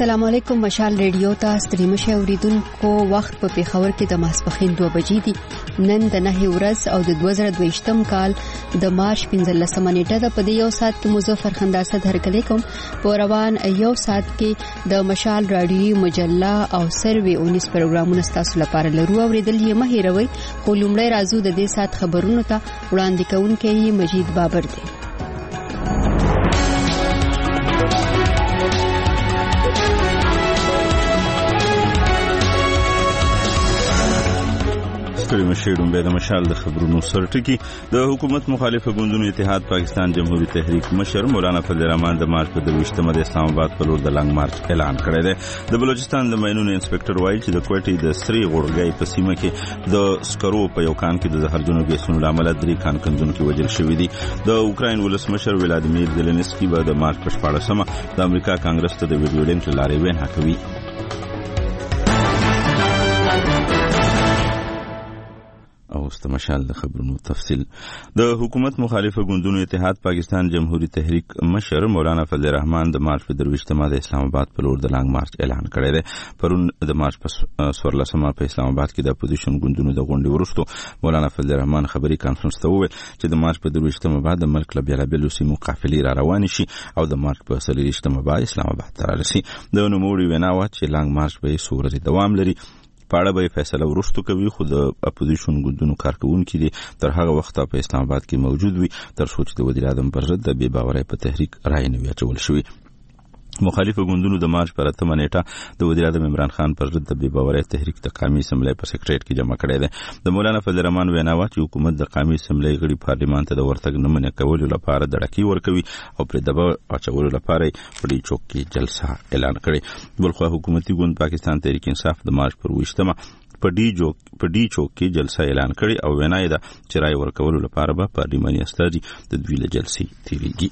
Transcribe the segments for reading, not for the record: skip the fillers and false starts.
السلام علیکم. مشال ریډیو ته ستړي مشه اوریدونکو. وخت په پیښور کې د ماسپخین 2 بجې دي. نن د 9 ورځ او د 2022م کال د مارچ 15 نیټه د پدې یو سات کې مظفر خنداسه درکلې کوم. په روان یو سات کې د مشال رادیو مجله او سروي 19 پروګرامونه تاسو لپاره لرو. اوریدل یې مه هېروئ. خو لومړی راځو د دې سات خبرونو ته. وړاندې کوونکی مجید بابر دی. ستړي مشیډم به د مشال د خبرونو سرټکی. د حکومت مخالفه ګوندونو اتحاد پاکستان جمهوریت تحریک مشر مولانا فضل الرحمن د مارچ په 23مه د اسلام آباد په لور د لنګ مارچ اعلان کړی دی. د بلوچستان د ماینونو انسپکټر وایي چې د کوټې د سری غورګي په سیمه کې د سکرو په یو کان کې د زهرجنو ګیسونو لامل 3 کان کندونکو وژل شوی دي. د اوکراین ولسمشر ولادیمیر زيلنسکي به د مارچ په 14مه د امریکا کانګرس ته د ویډیو لینک لارې وینا کوي. مشال د خبرونو تفصیل. د حکومت مخالفه ګوندونو اتحاد پاکستان جمهوریت تحریک مشر مولانا فضل الرحمن د مارچ په 23مه د اسلام آباد په لور د لنګ مارچ اعلان کړی دی. پرون د مارچ په 14مه په اسلام آباد کې د اپوزیشن ګوندونو د غونډې وروسته مولانا فضل الرحمن خبري کانفرنس ته وویل چې د مارچ په 23مه بعد د ملک له بیلابیلو سیمو قافلې را روانې شي او د مارچ په 23مه بعد اسلام آباد ته رارسي. د نوموړي وینا وا چې لنګ مارچ به 100 ورځې دوام لري. پاړه به فیصله ورستو کوي. خو د اپوزیشن ګوندونو کارکونکو دي تر هغه وخت په اسلام آباد کې موجود وي تر څو چې د وزیر اعظم پر ضد د بې باورۍ په تحریک رائے نه اچول شوی. مخالفه ګوندونو د مارچ پر 8مه نیټه د وزیر اعظم عمران خان پر ضد د بې باورۍ تحریک د قومي اسمبلی په سیکریټریټ کې جمع کړی دی. د مولانا فضل الرحمن وینا وا چې حکومت د قومي اسمبلی غړي پارلیمان ته د ورتګ نه منع کولو لپاره دړکی ورکوي او پر دبا اچولو لپاره پړي چوک کې جلسه اعلان کړي. بلخو حکومتي ګوند پاکستان تحریک انصاف د مارچ پر 20مه په ډي چوک کې جلسه اعلان کړي او وینا یې ده چې رائے ورکولو لپاره به پارلیماني استازي د دوی له جلسې تیریږي.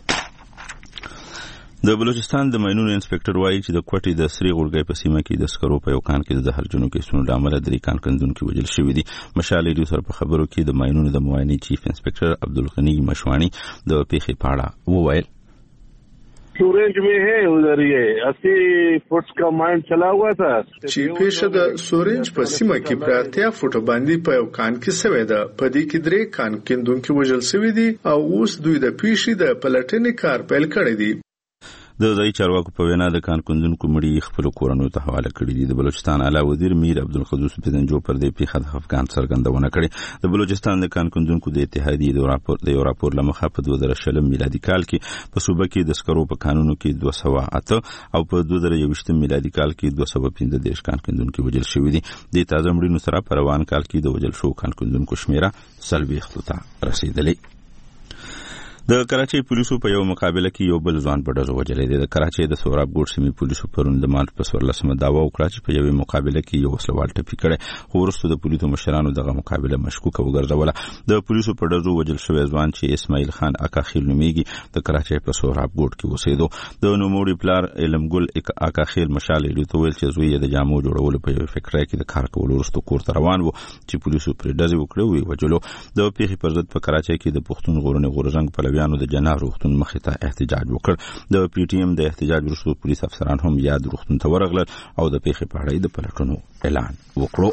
د بلوچستان د ماینونو انسپکټر وایي چې د کوټې د سری غورګي په سیمه کې د سکرو په یو کان کې د زهرجنو ګیسونو لامل 3 کان کندونکو وژل شوی دي. مشال ریډیو سره په خبرو کې د ماینونو د معاینې چیف انسپکټر عبدالغنی مشوانی د پیښې په اړه وویل. سورنج में है उधर ये 80 फुट का माइन चला हुआ था چې پیښه د سورنج په سیمه کې پر 80 فوټ باندې په یو کان کې سوي ده. په دې کې 3 کان کندونکو وژل شوی دي او اوس دوی د پیښې د پلټنې کار پیل کړی دی. د ځای چارواکو په وینا د کان کندونکو مړي خپل کورونو ته حواله کړي دي. د بلوچستان اعلی وزیر میر عبدالقدوس پیدنجو پر دې پیښه د افغان څرګندونه کړې. د بلوچستان د کان کندونکو د اتحادیې د یو راپور لمخه په 2020 میلادي کال کې په صوبه کې د سکرو په قانونو کې 208 او په 2021 میلادي کال کې 215 کان کندونکو وژل شوی دي. د تازه مړینو سره په روان کال کې د وژل شو کان کندونکو شمیره 40 ته رسیدلې. د کراچۍ پولیسو په یو مقابله کې یو بل ځوان په ډزو وژلی دی. د کراچۍ د سوراب ګوټ سیمې پولیسو پرون د مارچ په 14مه دعوا وکړه چې په یوې مقابله کې یو وسلوال ټپي کړی. خو وروسته د پولیسو مشرانو دغه مقابله مشکوکه وګرځوله. د پولیسو په ډزو وژل شوی ځوان چې اسماعیل خان اکاخیل نومیږي د کراچۍ په سوراب ګوټ کې اوسېدو. د نوموړي پلار علمګل اکاخیل مشال ریډیو ته ویل چې زوی یې د جامو جوړولو په یو فکټرۍ کې د کار کولو وروسته کور ته روان و چې پولیسو پرې ډزې وکړې وی وجلو. د پیښې پر ضد په کراچۍ کې د پښتون غورنې غورزنګ پلویانو د جناب روغتون مخې ته احتجاج وکړ. د پی ټی ایم د احتجاج وروسته پولیس افسران هم یاد روغتون ته ورغلل او د پیښې په اړه د پلټنو اعلان وکړو.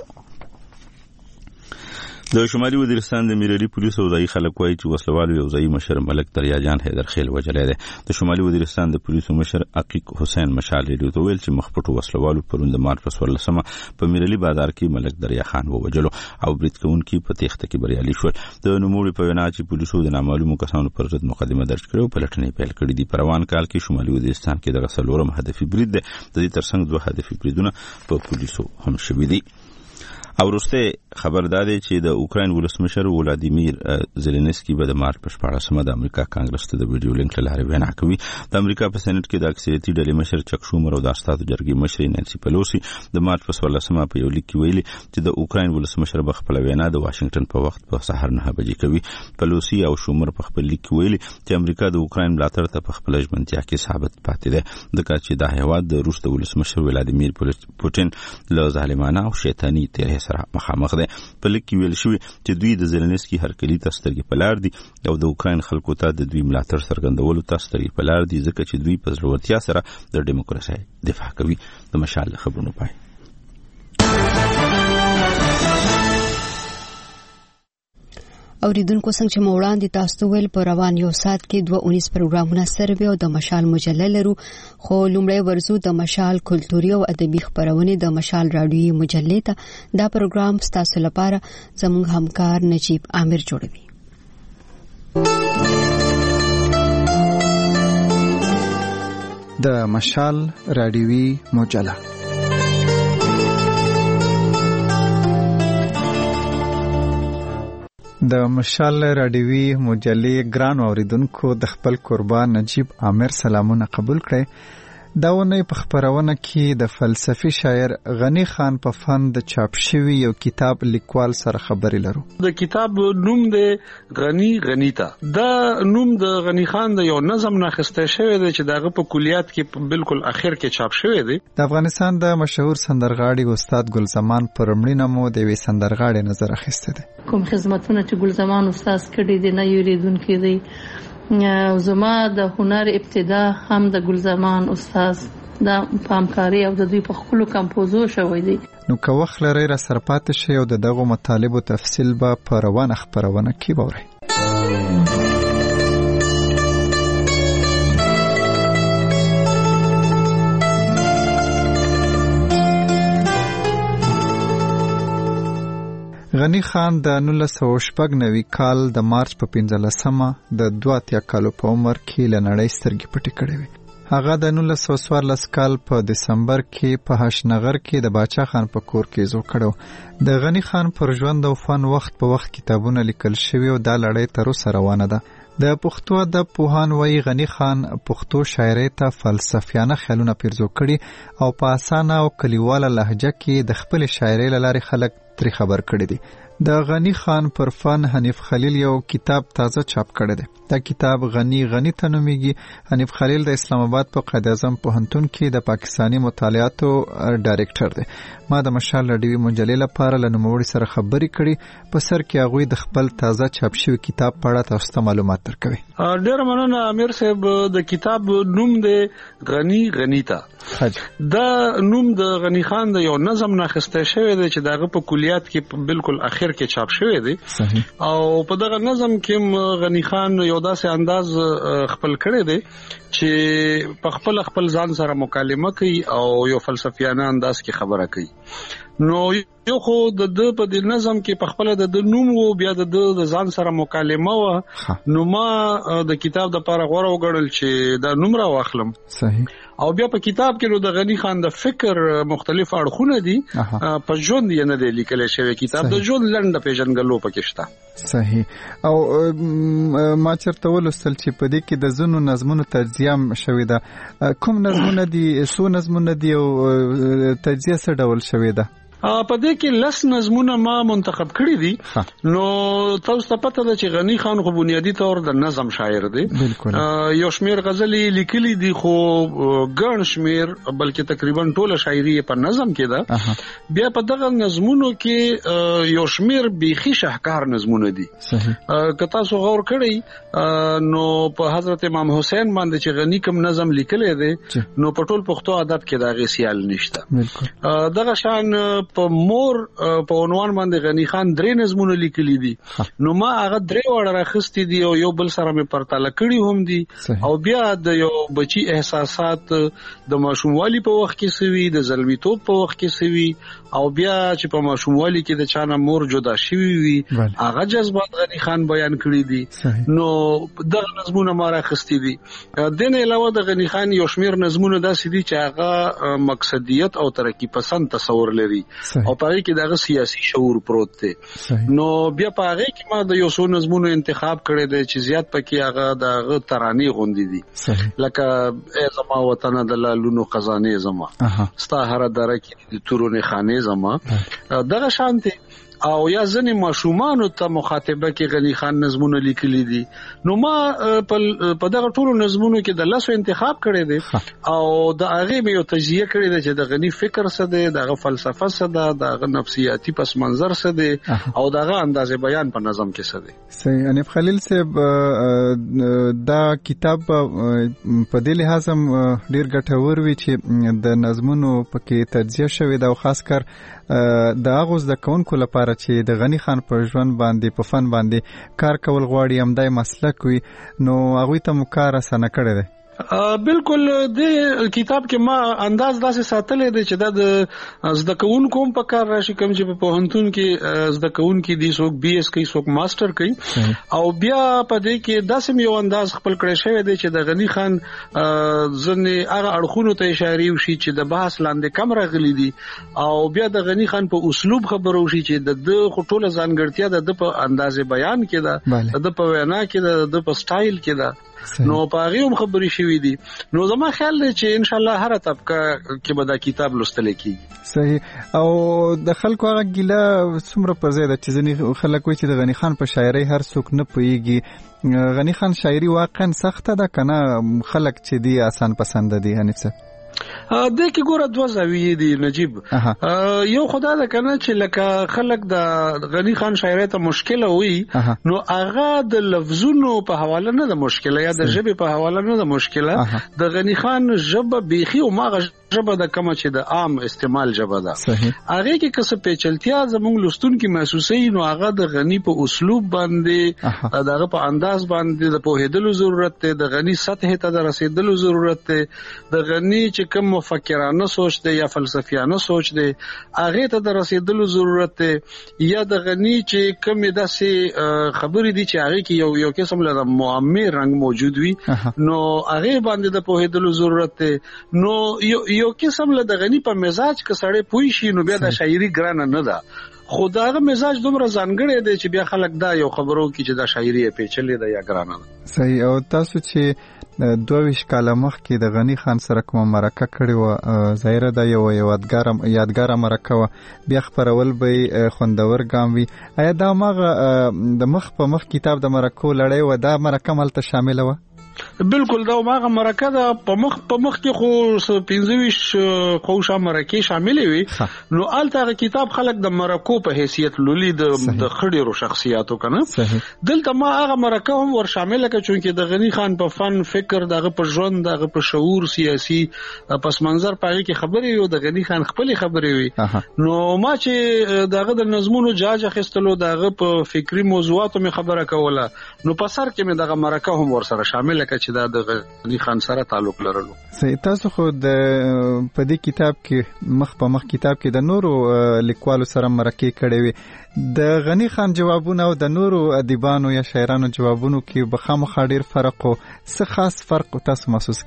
د شمالي وزیرستان د میرلی پولیسو ځای خلک وایي چې وسلوال یو ځای مشر ملک دریاجان حیدر خیل وجلې ده. د شمالي وزیرستان د پولیسو مشر عقیق حسین مشال ریډیو ته ویل چې مخپټو وسلوالو پرون د مارچ 14مه په میرلی بازار کې ملک دریا خان ووجلو او برید کوونکي په تېښته کې بریالي شول. د نوموړي په وینا چې پولیسو د نامعلومو کسانو پر ضد مقدمه درج کړې او پلټنې پیل کړې دي. په روان کال کې شمالي وزیرستان کې دغه څلورم هدفي برید ده. د دې ترڅنګ 2 هدفي بریدونه په پولیسو هم شوي دي. او وروسته خبر دادی چې د اوکراین ولسمشر ولادیمیر زيلنسکي به د مارچ په 14مه د امریکا کانګرس ته د ویډیو لینک لارې وینا کوي. د امریکا په سېنات کې د اکثریتي ډلې مشر چک شومر او د استادو جرګې مشر نانسي پلوسی د مارچ په 14مه په یو لیک کې ویلي چې د اوکراین ولسمشر به خپل وینا د واشنگټن په وخت په سحر 9 بجې کوي. پلوسی او شومر په خپل لیک کې ویلي چې امریکا د اوکراین ملاتړ ته په خپل ژمنتیا کې ثابت پاتې ده. ځکه چې د هیواد د روس د ولسمشر ولادیمیر پوتین له ظالمانه او شیطانی تیر سره مخامخ دی. په لیک کې ویل شوی چې دوی د زيلنسکي هرکلي ته سترګې په لار دي او د اوکراین خلکو ته د دوی ملاتړ څرګندولو ته سترګې په لار دي ځکه چې دوی په ضرورتیا سره د دیموکراسي دفاع کوي. د مشال خبرونو پای. اوریدونکو څنګه چې موړاندې تاسو ویل په روان یو سات کې 219 پروګرامونه سروي او د مشال مجله لرو، خو لومړی ورزو د مشال کلتوري او ادبي خبرونه د مشال رادیوي مجلې ته. دا پروګرام ستاسو لپاره زموږ همکار نجیب عامر جوړوي. د مشال رادیوي مجله د مشال رادیوي مجلې ګران اوریدونکو د خپل قربان نجیب عامر سلامونه قبول کړئ. دا ونې په خبرونه کې د فلسفي شاعر غنی خان په فن د چاپ شوی یو کتاب لیکوال سره خبرې لرو. د کتاب نوم د غنیتا. دا نوم د غنی خان د یو نظم نه خسته شوی دی چې دغه په کلیات کې بالکل اخر کې چاپ شوی دی. د افغانستان د مشهور سندرغاړي استاد ګلزمان پر مړینه مو د وی سندرغاړي نظر اخیسته دي. کوم خدمتونه چې ګلزمان استاد کړی دی نه یریدونکو دی. زما د هنر ابتدا هم د ګلزمان استاد د پامکاری او د دوی په خپل کمپوزو شوی دی. نو که وخت لري را سرپات شي او دغه مطالب او تفصیل به په روانه خبرونه کې ووري. غنی خان د 1990 کال د مارچ په 15مه د 32 کالو په عمر کې لنړی سترګې پټې کړې وې. هغه د 1914 کال په دسمبر کې په هشنغر کې د باچا خان په کور کې زو کړو. د غنی خان پر ژوند او فن وخت په وخت کتابونه لیکل شوي او دا لړۍ تر اوسه روانه ده. د پښتو ادب پوهان وایي غنی خان پښتو شاعرۍ ته فلسفیانه خیالونه پیرزو کړي او په اسانه او کلیواله لهجه کې د خپل شاعرۍ لارې خلک تری خبر کړی دی. د غنی خان پر فن حنیف خلیل یو کتاب تازه چاپ کړی دی. دا کتاب غنی ته نومیږي. حنیف خلیل د اسلام آباد په قائد اعظم پوهنتون کې د پاکستانی مطالعاتو ډایرکټر دی. ما د مشال رادیوي مجلې لپاره له نوموړي سره خبرې کړې. په سر کې هغوی د خپل تازه چاپ شوی کتاب په اړه تاسو ته معلومات درکوي. ډېر مننه امیر صاحب. د کتاب نوم دی غنیتا. دا نوم د غنی خان د یو نظم نه خسته شوی دی چې دغه په کلیات کې بالکل اخر کې چاپ شوی دی. او په دغه نظم کې غنی خان یو داسې انداز خپل کړی دی چې په خپل ځان سره مکالمه کوي او یو فلسفیانه انداز کې خبره کوي. نو یو خو د په د نظم کې په خپل د نوم او بیا د ځان سره مکالمه و. نو ما د کتاب د لپاره غوړه وګڼل چې دا نوم را واخلم. صحیح. او بیا په کتاب کې نو د غنی خان د فکر مختلف اړخونه دي. په ژوند یې نه دی لیکل شوی. کتاب د ژوند لنډه پیژنګلو پکې شته. صحیح. او ما چرته ولوستل چې په دې کې د زونو نظمونو تجزیه شوې ده. کوم نظمونه دي؟ څو نظمونه دي او تجزیه څه ډول شوې ده؟ په دې کې لس نظمونه ما منتخب کړی دي. نو تاسو ته پته ده چې غنی خان خو بنیادی طور د نظم شاعر دی. یو شمیر غزلې لیکلي دي خو ګڼ شمیر بلکې تقریبا ټوله شاعري په نظم کې ده. بیا په دغه نظمونو کې یو شمیر بیخي شاهکار نظمونه دي. که تاسو غور کړئ نو په حضرت امام حسین باندې چې غنی کوم نظم لیکلی دی نو په ټول پښتو ادب کې دا غي سیال نشته. دغه شان په مور په عنوان باندې غنی خان درې نظمونه لیکلي دي. نو ما هغه درې وړه راخستې دي او یو بل سره مې پرتله کړي هم دي. او بیا د یو بچي احساسات د ماشوموالي په وخت کې سوي، د زلمیتوب په وخت کې سوي، او بیا چې په ماشوموالي کې د چانه مور جدا شوی وي هغه جذبات غنی خان بیان کړي دي. نو دغه نظمونه ما راخستې دي. دنه علاوه د غنی خان یو شمیر نظمونه داسې دي چې هغه مقصدیت او ترقی پسند تصور لري او پاره کې دغه سیاسي شعور پروت دی. نو بیا پاره کې ما د یو څو نظمونو انتخاب کړی دی چې زیات پکې هغه دغه ترانې غوندي دي. لکه ای زما وطن د لالونو خزانه زما، ستا هر دره کې د تورونه خانه زما. دغه شانته او یا ځنې ماشومان ته مخاطبه کې غنی خان نظمونه لیکلي دي. نو ما په دغه ټولو نظمونو کې د لاسو انتخاب کړی دی او د هغه مې یو تجزیه کړی دی چې د غنی فکر څه دی، دغه فلسفه څه ده، دغه نفسیاتی پس منظر څه دی او دغه انداز بیان په نظم کې څه دی. صحیح. انیب خلیل صاحب دا کتاب په دې لحاظ هم ډیر ګټور وي چې د نظمونو پکې تجزیه شوې ده او خاص کر د هغو زده کوونکو لپاره چې د غنی خان په ژوند باندې په فن باندې کار کول غواړي همدای مسلک وي نو هغوی ته مو کار اسانه کړی دی. بالکل د کتاب کې ما انداز داسې ساتلې دی چې دا د زده کوونکو په کار راشي، کوم چې په پوهنتون کې زده کوونکي دي، څوک بي اس کوي، څوک ماستر کوي او بیا په دې کې داسې یو انداز خپل کړی شوی دی چې د غنی خان ځنې هغه اړخونو ته اشاره وشي چې د بحث لاندې کم راغلي دي او بیا د غنی خان په اسلوب خبرو وشي چې د خټوله ځانګړتیا د په انداز بیان کې ده، د په وینا کې ده، د په سټایل کې ده. نو پاغي هم خبري شوې دي. نو زما خیال دی چې ان شاء الله هر طبقه کې به دا کتاب لوستل کیږي. صحیح. او د خلکو هغه ګیله څومره پر ځای ده چې ځینې خلک وایي چې د غنی خان په شاعرۍ هر څوک نه پوهیږي. غنی خان شاعري واقعا سخته ده کنه خلک چې دی آسان پسند دي؟ حنیف صاحب د کې ګوره دوه زاویې دي نجیب. یو خدا ده کنه چې لکه خلک د غنی خان شاعرۍ ته مشکله وي نو هغه د لفظونو په حواله نه ده مشکله یا د ژبې په حواله نه ده مشکله. د غنی خان ژبه بیخي او ماغه ژبه د کومه چې د عام استعمال ژبه ده. هغه کې کس پیچلتیا زموږ لستونکو محسوسي نو هغه د غنی په اسلوب باندې دغه په انداز باندې د پوهېدلو ضرورت دی، د غنی سطح ته د رسیدلو ضرورت دی، د غنی چې کوم مفکرانه سوچ دی یا فلسفیانه سوچ دی هغه ته د رسیدلو ضرورت دی، یا د غنی چې کوم داسې خبرې دي چې هغه کې یو قسم له معمر رنگ موجود وي نو هغه باندې د پوهېدلو ضرورت دی. نو یو قسم له د غنی په مزاج کې سړی پوي شي نو بیا د شاعري ګرانه نه ده، خو داغه مزاج دومره ځانګړی دی چې بیا خلک دا یو خبرو کې چې دا شاعري پیچلې ده یا ګرانه ده. صحیح. او تاسو چې 22 کاله مخکې د غنی خان سره کومه مرکه کړې وه ظاهره ده یو یادګاره مرکه وه، بیا خپرول به خوندور ګام وي. آیا دا مغه د مخ په مخ کتاب د مرکو لړۍ و دا مرکه ملته شامله وه؟ بالکل دا ماغه مرکه ده په مخ کې خو 25 خوشا مرکه شاملې وي نو آلته کتاب خلک د مرکو په حیثیت لولي د خړيرو شخصیاتو کنه. دلته ما هغه مرکه هم ور شامل کړ چې د غنی خان په فن فکر دغه په ژوند دغه په شعور سیاسي پس منظر پاره کې خبرې یو د غنی خان خپل خبرې وي. نو ما چې دغه د نظمونو جاج اخیستلو دغه په فکری موضوعاتو می خبره کوله نو په سر کې مې دغه مرکه هم ور سره شامل چې دا د غنی خان سره تعلق لرلو. صحیح. تاسو خو د په دې کتاب کې مخ په مخ کتاب کې د نورو لیکوالو سره مرکې کړې وي، د غنی خان جوابونه او د نورو ادیبانو یا شاعرانو جوابونو کې بخامخا ډیر فرق او څه خاص فرق تاسو محسوس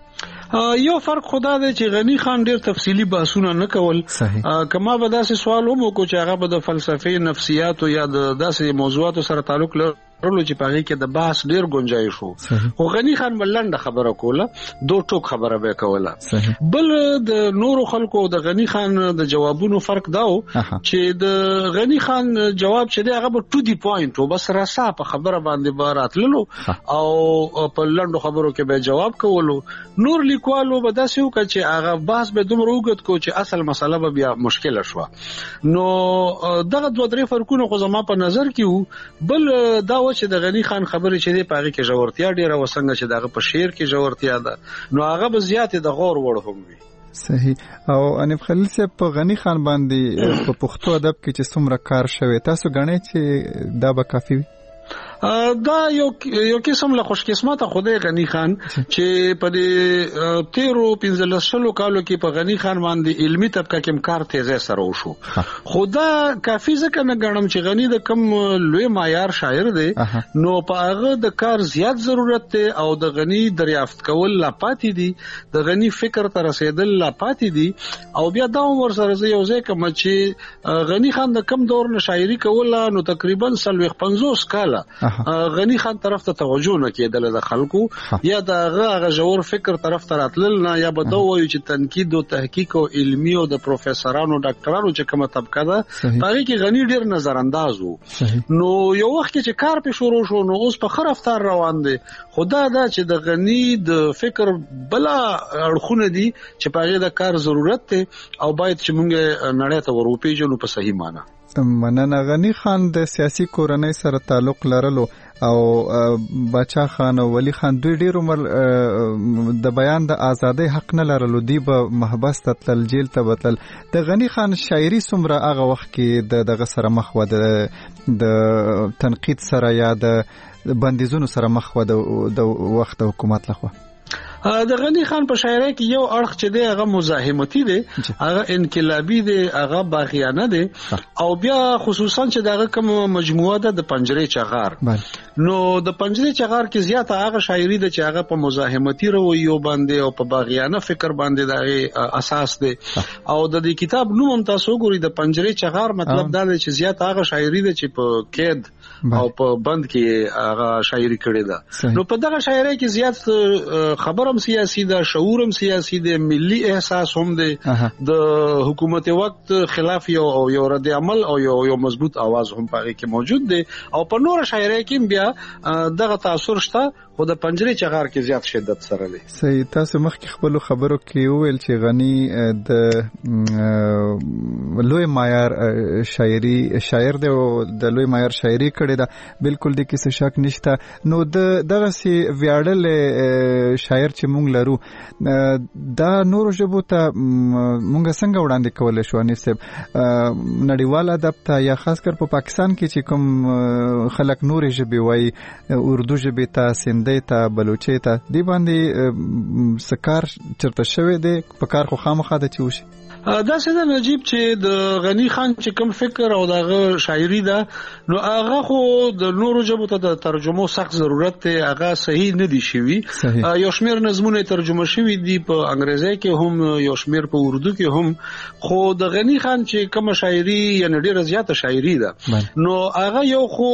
کړو؟ یو فرق خدا دی چې غنی خان ډیر تفصیلی بحثونه نه کول. کما به داسې سوال هم وکړو چې هغه به د فلسفي نفسیات یا د داسې موضوعاتو سره تعلق لري چې پاره کې د بحث ډیر گنجائش وو. خو غنی خان بلنده خبره کوله، دو ټوک خبره به کوله. بل د نورو خلکو د غنی خان د جوابونو فرق داو چې د غنی خان جواب چې دی هغه به ټو دی پوینټ او بس راسا په خبره باندې باراتللو او په لندو خبرو کې به جواب کولو. نور لیکوالو به داسې وکړي چې هغه بحث به دومره وګت کو چې اصل مسله به بیا مشکله شوه. نو دغه دوه درې فرقونه خو زما په نظر کې وو. بل دا چې د غنی خان خبرې چې دی پاره کې ژورتیا ډیره وسنګ چې دغه په شعر کې ژورتیا ده نو هغه به زیات د غور وړ هم وي. صحیح. او انیب خلیل صاحب په غنی خان باندې په پښتو ادب کې چې څومره کار شوی تاسو غنئ چې دا به کافي وي؟ دا یو قسم له خوش قسمته خدای غنی خان چې په دې 13 کالو کې په غنی خان باندې علمی طبقه کې کار تیزه سره وشو. خدا کافی ځکه نه غنم چې غنی د کم لوی معیار شاعر دی نو په هغه د کار زیات ضرورت دی او د غنی دریافت کول لا پاتې دي، د غنی فکر ته رسیدل لا پاتې دي. او بیا دا ور سره یو ځای کوم چې غنی خان د کم دور نه شاعري کوله نو تقریبا 50 کال کله غنی خان طرف ته توجه نه کېدل د خلکو یا دغه ژور فکر طرف ته راتلل نه یا به دوی چې تنقید او تحقیق او علمي او د پروفیسورانو ډاکټرانو چې کومه طبقه ده هغه کې غنی ډیر نظر انداز وو. نو یو وخت چې کار په شروع شو نو اوس په خرفتار روان دي. خدا دا چې د غنی د فکر بلا اړخونه دي چې په هغه د کار ضرورت ته او باید چې موږ نړۍ ته ورپېژنو په صحیح معنی. مننه. غنی خان د سیاسي کورنۍ سره تعلق لرلو او بچا خان او ولی خان دوی ډیر عمر د بیان د ازادۍ حق نه لرلو. دی به محبس تل جیل ته وتل. د غنی خان شاعري څومره هغه وخت کې دغه سره مخ و د تنقید سره یا د بندیزونو سره مخ و د وخت حکومت لخوا؟ د غنی خان په شاعرۍ کې یو اړخ چې دی هغه مزاحمتي دی، هغه انقلابي دی، هغه باغیانه دی او بیا خصوصا چې دغه کوم مجموعه ده د پنجرې چغار. نو د پنجرې چغار کې زیاته هغه شاعري ده چې هغه په مزاحمتي رویو باندې او په باغیانه فکر باندې د اساس دی. او د دې کتاب نوم هم تاسو ګورئ د پنجرې چغار، مطلب دا دی چې زیاته هغه شاعري ده چې په قید او په بند کې هغه شاعري کړې ده. نو په دغه شاعري کې زیات خبرم سیاسي ده، شعورم سیاسي ده، ملي احساس هم ده، د حکومت وخت خلاف یو رد عمل او یو مضبوط आवाज هم پاره کې موجود ده. او په نور شاعري کې بیا دغه تاثیر شته خو د پنجرې چغار کې زیات شدت سره دی. صحیح. تاسو مخکې خپل خبرو کې ویل چې غنی د لوی معیار شاعر دی او د لوی معیار شاعري کړې ده، بالکل د کیسه شک نشته. نو دغه سي ویاړل شاعر چې مونږ لرو دا نور ژبو ته مونږ څنګه وړاندې کولای شو؟ انیس صاحب نړیوال ادب ته یا خاص کر په پاکستان کې چې کوم خلک نور ژبې وایي، اردو ژبې ته، سندۍ ته، بلوچي ته، دی باندې سکار چرته شوی دی په کار خو خامخا ده چې وشي. دا څه نجیب چې د غنی خان چې کوم فکر او دغه شاعري ده نو هغه خو د نورو ژبو ته د ترجمه سخت ضرورت دی، هغه صحیح نه دی شوی. یو شمیر نظمونه ترجمه شوی دي په انګریزي کې هم، یو شمیر په اردو کې هم، خو د غنی خان چې کوم شاعري یعنی ډیره زیاته شاعري ده نو هغه یو خو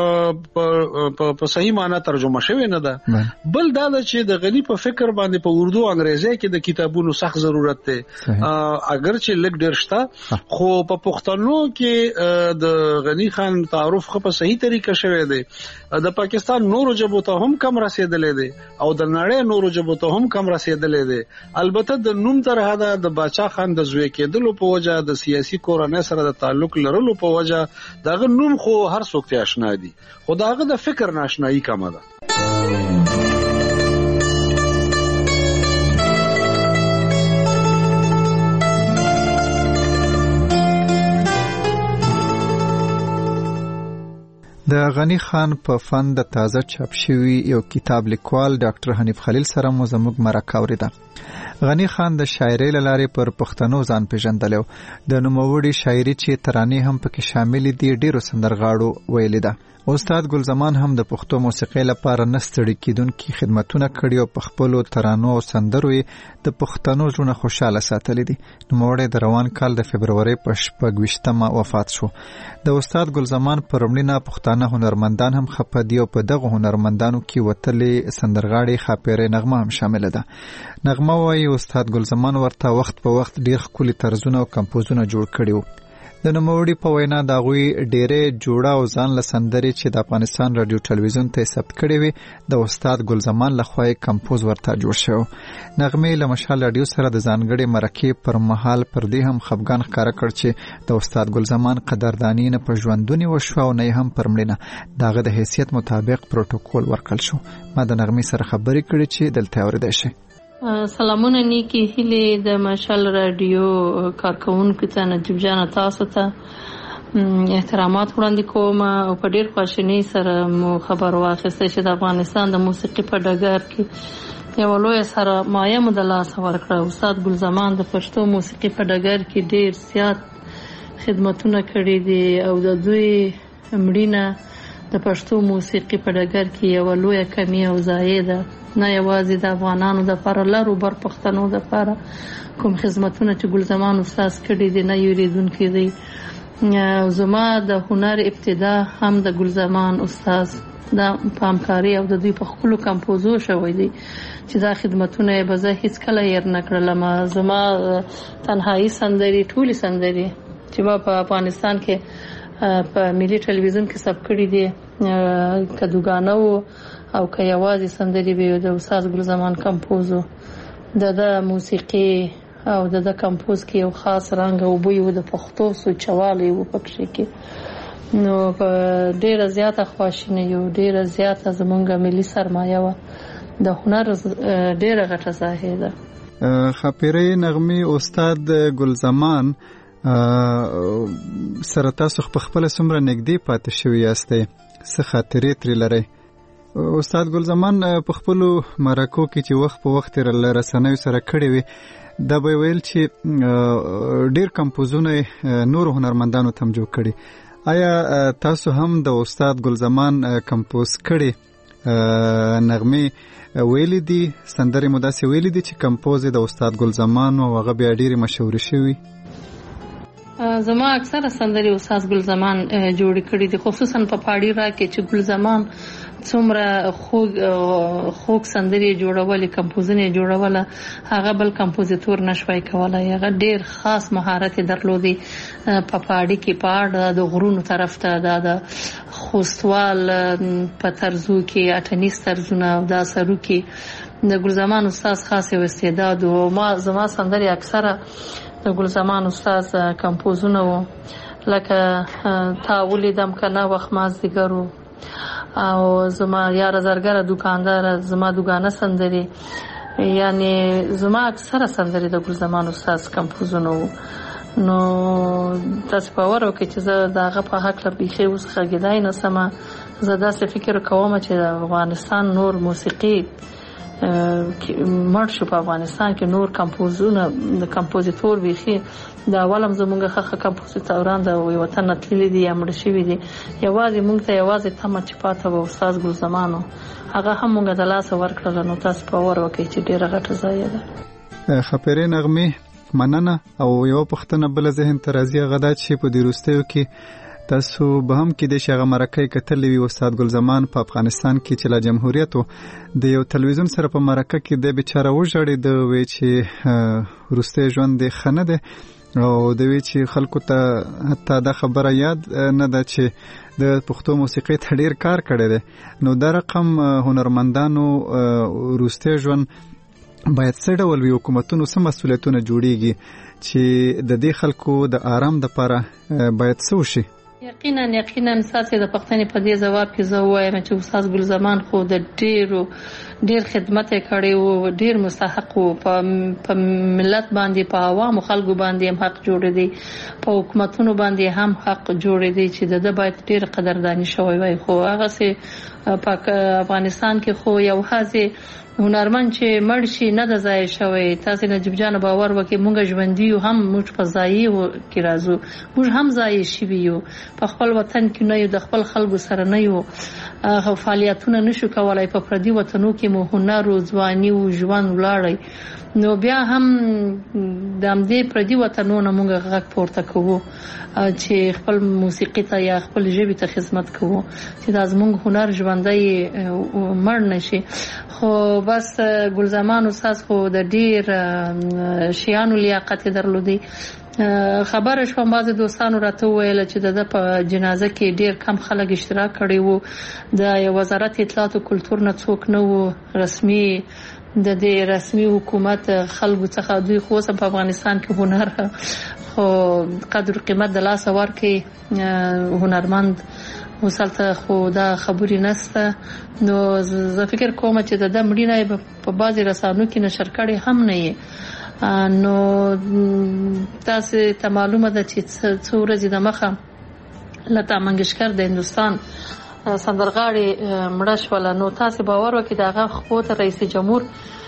په صحیح معنی ترجمه شوی نه ده. بل دا چې د غنی په فکر باندې په اردو او انګریزي کې د کتابونو سخت ضرورت دی. اگر چې لګ ډیر شته خو په پښتنو کې د غنی خان تعارف خو په صحیح طریقه شوی دی. د پاکستان نورو ژبو ته هم کم رسیدلې دی او د نړۍ نورو ژبو ته هم کم رسیدلې دی. البته د نوم طرحه ده د باچا خان د زوی کېدلو په وجه، د سیاسي کورنۍ سره د تعلق لرلو په وجه دغه نوم خو هر څوک ته آشنا دي، خو دغه د فکر ناشنایی کمه ده. د غنی خان په فن د تازه چاپ شوی یو کتاب لیکوال ډاکټر حنیف خلیل سره مو زموږ مرکه اوریده. غنی خان د شاعرۍ لاره پر پښتنو ځان پیژندلو. د نوموړي شاعري چې ترانې هم پکې شامل دي، ډیرو سندرغاړو ویل ده. استاد ګل زمان هم د پښتو موسیقۍ لپاره نستړي کیدونکي خدمتونه کړي او په خپل ترانو او سندرو د پښتنو ژوند خوشاله ساتلي دي. نوموړی د روان کال د فبرवरी په 28 وفات شو. د استاد ګل زمان پر وړاندې پښتانه هنرمندان هم خپه دي او په دغه هنرمندانو کې وتلې سندرغاړي خاپيره نغمه هم شامل ده. نغمه وايي استاد ګل زمان ورته وخت په وخت ډیر ښکلي طرزونه او کمپوزونه جوړ کړي. د نوموړي په وینا دا غوي ډېرې جوړه او ځان له سندرې چې د افغانستان رادیو ټلویزیون ته ثبت کړي وي د استاد ګل زمان لخوا کمپوز ورته جوړ شو. نغمه له مشال رادیو سره د ځانګړي مرکې پر مهال پر دې هم خفګان ښکارا کړ چې د استاد ګل زمان قدردانی نه په ژوندونی وشو او نه هم پر مړینه داغه د حیثیت مطابق پروتوکول ورکړل شو. ما د نغمه سره خبرې کړې چې دلته اوریدل شي. سلامونه نیکی هیله د مشال رادیو کارکونکو ته نجیب جان تاسو ته احترامات وړاندې کوم او په ډیر خوشحالۍ سره مو خبر واخیسته چې د افغانستان د موسیقي په ډګر کې یو لوی سره مایه مدلاس ورکړه. استاد ګل زمان د پښتو موسیقي په ډګر کې ډیر زیات خدمتونه کړې دي او د دوی مړینه د پښتو موسیقي په ډګر کې یو لوی کمی او ضایع ده. نه یوازې د افغانانو د لپاره لرو بر پښتنو د لپاره کوم خدمتونه چې ګل زمان استاد کړي دي نه یریدونکي دي زما د هنر ابتدا هم د ګلزمان استاد دا په همکاري او د دوی په خپلو کمپوزو شوی دی چې دا خدمتونه به زه هیڅ کله هېر نه کړلم. زما تنهایی سندرې ټولې سندرې چې ما په افغانستان کې په ملي ټلویزیون کې ثبت کړي دي که دوګانه وو او که یوازې سندرې به د استاد ګلزمان کمپوزو د موسیقي او د کمپوز کې یو خاص رنګ او بوی و د پښتو سوچوالی و پکې کې نو ډیره زیاته خواشینه یو ډیره زیاته زمونږه ملي سرمایه و د هنر ډیره غټه ساحه ده. خاپیرې نغمې استاد ګلزمان سره تاسو خپل څومره نږدې پاتې شوی یاستئ څه خاطرې ترې لرئ؟ استاد ګلزمان په خپلو مرکو کې چې وخت په وخت له رسنیو سره کړی وي دا به ویل چې ډیر کمپوزونه نور هنرمندانو ته هم جوړ کړي. آیا تاسو هم د استاد ګلزمان کمپوز کړي نغمې ویلې دي سندرې مو داسې ویلې دي چې کمپوز د استاد ګلزمان او هغه بیا ډیرې مشهورې شوي؟ زما اکثره سندرې استاد ګلزمان جوړې کړي دي خصوصا په پاړی را کې چې ګلزمان څومره خوږ سندرې جوړولې کمپوزینې جوړوله هغه بل کمپوزیتور نشوي کولای. هغه ډیر خاص مهارت درلودي په پاړی کې پاړ د غرونو طرف ته د خوستوال په طرزو کې اټنیس طرزونه او د اثرو کې د ګلزمان استاد خاص استعداد او ما زما سندرې اکثره د ګلزمان استاد کمپوزونه وو لکه تا ولیدم کنه وخت مازدیګرو او زما یار زرګره دکاندار زما دوګانه سندرې یعنی زما اکثره سندرې د ګلزمان استاد کمپوزونه وو. نو تاسو په ورو کې چې زه داغه په حق له بيخي اوس خګیدای نه سم زه داسې فکر کوم چې د افغانستان نور موسیقي مرشو په افغانستان کې نور کمپوزونه د کمپوزیتور بيخي دا ولم زمونږه خخه کمپوزیتوران د وطن تللی دي امر شوی دي یوازې مونږ ته یوازې تمه چې پاته و استاد ګلزمانو هغه هم مونږ د لاس ورکړل. نو تاسو په ور وکړئ چې ډیره غټه ځای ده. خپرې نغمې مننه او یو پښتنه بل ذهن ته راځي غدا چې په دیروستیو کې تاسو به هم کې د شغه مرکه کتلې وي استاد ګلزمان په افغانستان کې چې لا جمهوریت د یو تلویزیون سره په مرکه کې د بیچاره وژړې د وی چې روسته ژوند د خنه ده او د وی چې خلکو ته حتی دا خبره یاد نه ده چې د پښتو موسیقي ته ډیر کار کړی دی. نو دا رقم هنرمندانو روسته ژوند باید څه ډول وي حکومتونو څه مسؤلیتونه جوړیږي چې د دې خلکو د آرام لپاره باید څه وشي؟ یقینا ساسي د پښتنې په دې جواب کې زه وایم چې استاد ګلزمان خو د ډیر خدمت کړي او ډیر مستحق او په ملت باندې په عوامو خلکو باندې هم حق جوړ دی په حکومتونو باندې هم حق جوړ دی چې د باید ډیر قدردانی شوی وي. خو هغه سه په افغانستان کې خو یو هڅه هنرمند چې مړ شي نه د ځای شوی. تاسو نجیب جان باور وکي مونږ ژوندۍ هم موږ په ځای کې راځو موږ هم ځای شي یو په خپل وطن کې نه یو د خپل خلکو سره نه یو فعالیتونه نشو کولای په پردي وطنو کې مو هنر او ځواني او ژوند ولاړی. نو بیا هم د همدې پردي وطنونو مونږ غږ پورته کوو چې خپل موسیقي ته یا خپل ژبې ته خدمت کوو چې دا زموږ هنر ژوندۍ مړ نشي. خو بس ګلزمان استاد خو د ډیر شیانو لیاقت درلودي. خبر شوم بعض دوستانو راته ویل چې د په جنازه کې ډیر کم خلک اشتراک کړي وو د وزارت اطلاعات او کلتور نه څوک نه وو رسمي د دې رسمي حکومت خلکو څخه دوی خو په افغانستان کې هنر خو قدر قیمت د لاس ورکې هنرمند وسلته خو دا خبري نسته. نو زه فکر کوم چې د مړینه په بعضي رسانو کې نشر کړي هم نه یې. نو تاسو ته معلومه ده چې څو ورځې د مخه لتا منگیشکر د هندستان سندرغاړي مړه شول. نو تاسو باور وکړئ دغه خو ته رئیس جمهور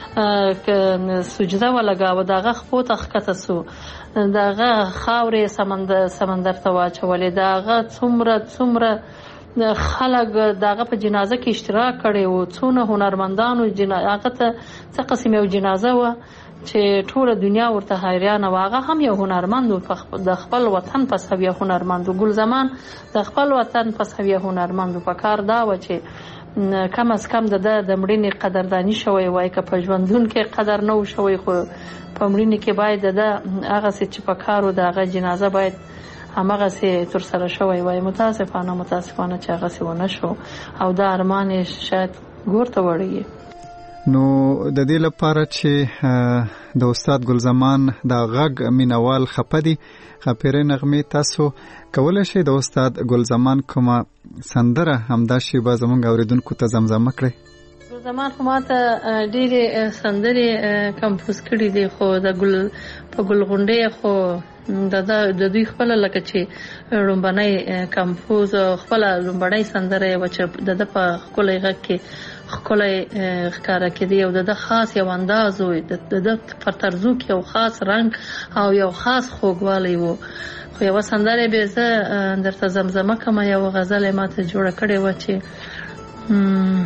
سجده ولګاوه دغه خو ته ښکته سو دغه خاورې سمندر ته واچولې دغه څومره خلک دغه په جنازه کې اشتراک کړي او څونه هنرمندانو هغه ته څه قسم یو جنازه و چې ټول دنیا ورته حیران واغه هم یو هنرمند د خپل وطن په سویه هنرمند ګل زمان د خپل وطن په سویه هنرمند په کار دا و چې کم از کم د مړینې قدردانی شوی وای که په ژوندون کې قدر نه شوی خو په مړینې کې باید د هغه څه چې په کارو د هغه جنازه باید همغه څه تر سره شوی وای. متاسفانه چې هغه څه ونه شو او دا ارمان شاید ګورته وړي. نو د دې لپاره چې د استاد ګل زمان د غږ مینوال خپدي خپره نغمه تاسو کولای شئ د استاد ګل زمان کومه سندره همدا شی به زمونږ اوریدونکو ته زمزمه کړئ. ګل زمان خو ماته ډېرې سندرې کمپوز کړي دي خو د ګل په ګل غونډې خو د دوی خپل لکه چې لومبنۍ کمپوز خپل لومبنۍ سندره و چې د په خپل غږ کې خپلای ښکارا کېدی او د خاص یو انداز او د پر طرزو کې یو خاص رنگ او یو خاص خوږوالی وو. خو یو سندره به زه درته زمزمه کوم یو غزل ماته جوړه کړې و چې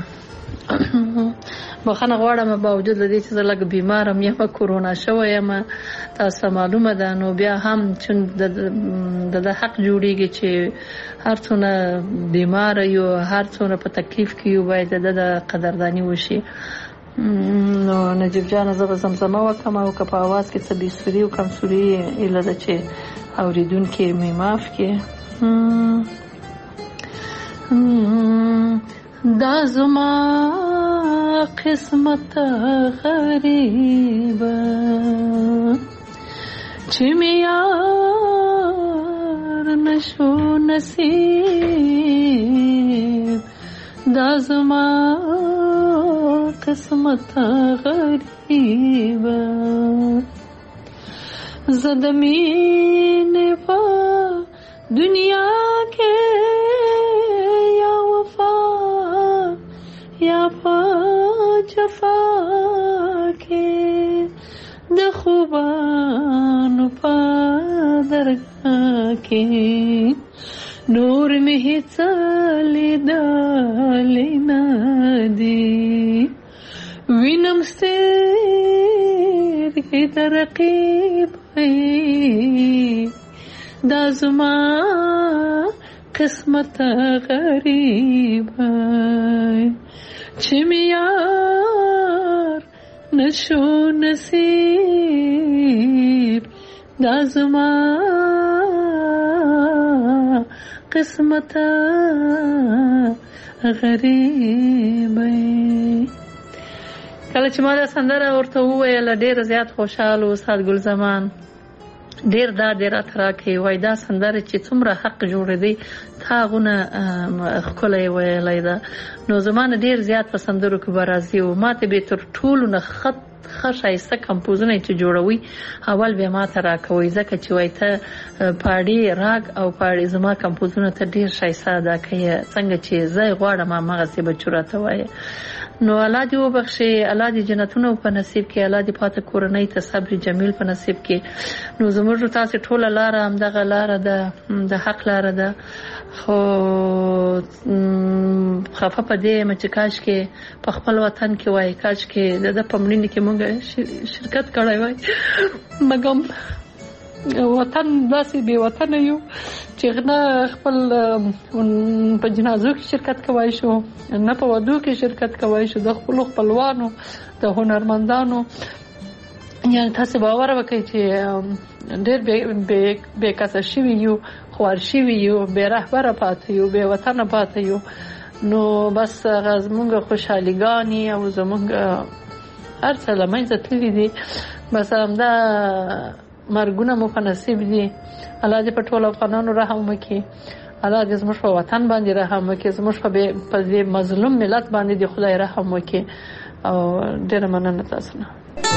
بخنه غواړم باوجود لدې چې زه لږ بیمارم یم کورونا شوی یم تاسو معلومه ده نو بیا هم چې د حق جوړیږي چې هر څونه بیمار یو هر څونه په تکلیف کې یو باید د قدردانی وشي. نو نجیب جان زه به زمزمه وکم او که په आवाज کې څه بیسوري او کمسوري اله ده چې اوریدونکي مې معاف کړي. دا زما قسمت غریب چې مې یار نشو نصیب. دا زما قسمت غریب زه د مینې په دنیا کې یا وفا یا په جفا کې د خوبانو په درگاه کې نور مې هیڅ لیدلی نه دي. وینم سترګې د رقیب دا زما قسمت غریب چې مې یار نشو نصیب. دا زما قسمت غریب. کله چې ما دا سندره ورته وویله ډېر زیات خوشاله استاد ګل زمان ډېر دا ډېر راکې وای دا سندره چې څومره حق جوړې دی تاغونه ښکلی ویلی ده. نو زما ډېر زیات په سندرو کې به راځي او ماته به تر ټولو نه ښه ښایسته کمپوزونه چې جوړوي اول بیا ماته راکوي ځکه چې وای ته پاړې راګ او پاړې زما کمپوزونه ته ډېر ښایسته ادا کوي څنګه چې زه غواړم هماغسې به چوراته وایه. نو الله دې وبخښي الله دې جنتونه په نصیب کې الله دې پاته کورنۍ ته صبر جمیل په نصیب کې. نو زموږ تاسو ټوله لاره همدغه لاره ده د حق لاره ده خو خفه په دې یم چې کاش کې په خپل وطن کې وای کاش کې د پمړینې کې مونږ شرکت کړی وای مګم وطن داسې بې وطن یو چې نه خپل په جنازو کې شرکت کوای شو نه په ودو کې شرکت کوای شو د خپل خپلوانو د هنرمندانو. یعنی تاسو باور وکړئ چې ډېر بې کسه شوي یو خوار شوي یو بې رهبره پاتې یو بې وطنه پاتې یو. نو بس زمونږ خوشحالیګانې او زمونږ هر څه له منځه تللي دي بس همدا مرګونه مو په نصیب دي. الله دې په ټولو افغانانو رحم وکړي الله دې زموږ په وطن باندې رحم وکړي زموږ په دې مظلوم ملت باندې دې خدای رحم وکړي او ډېره مننه تاسو نه.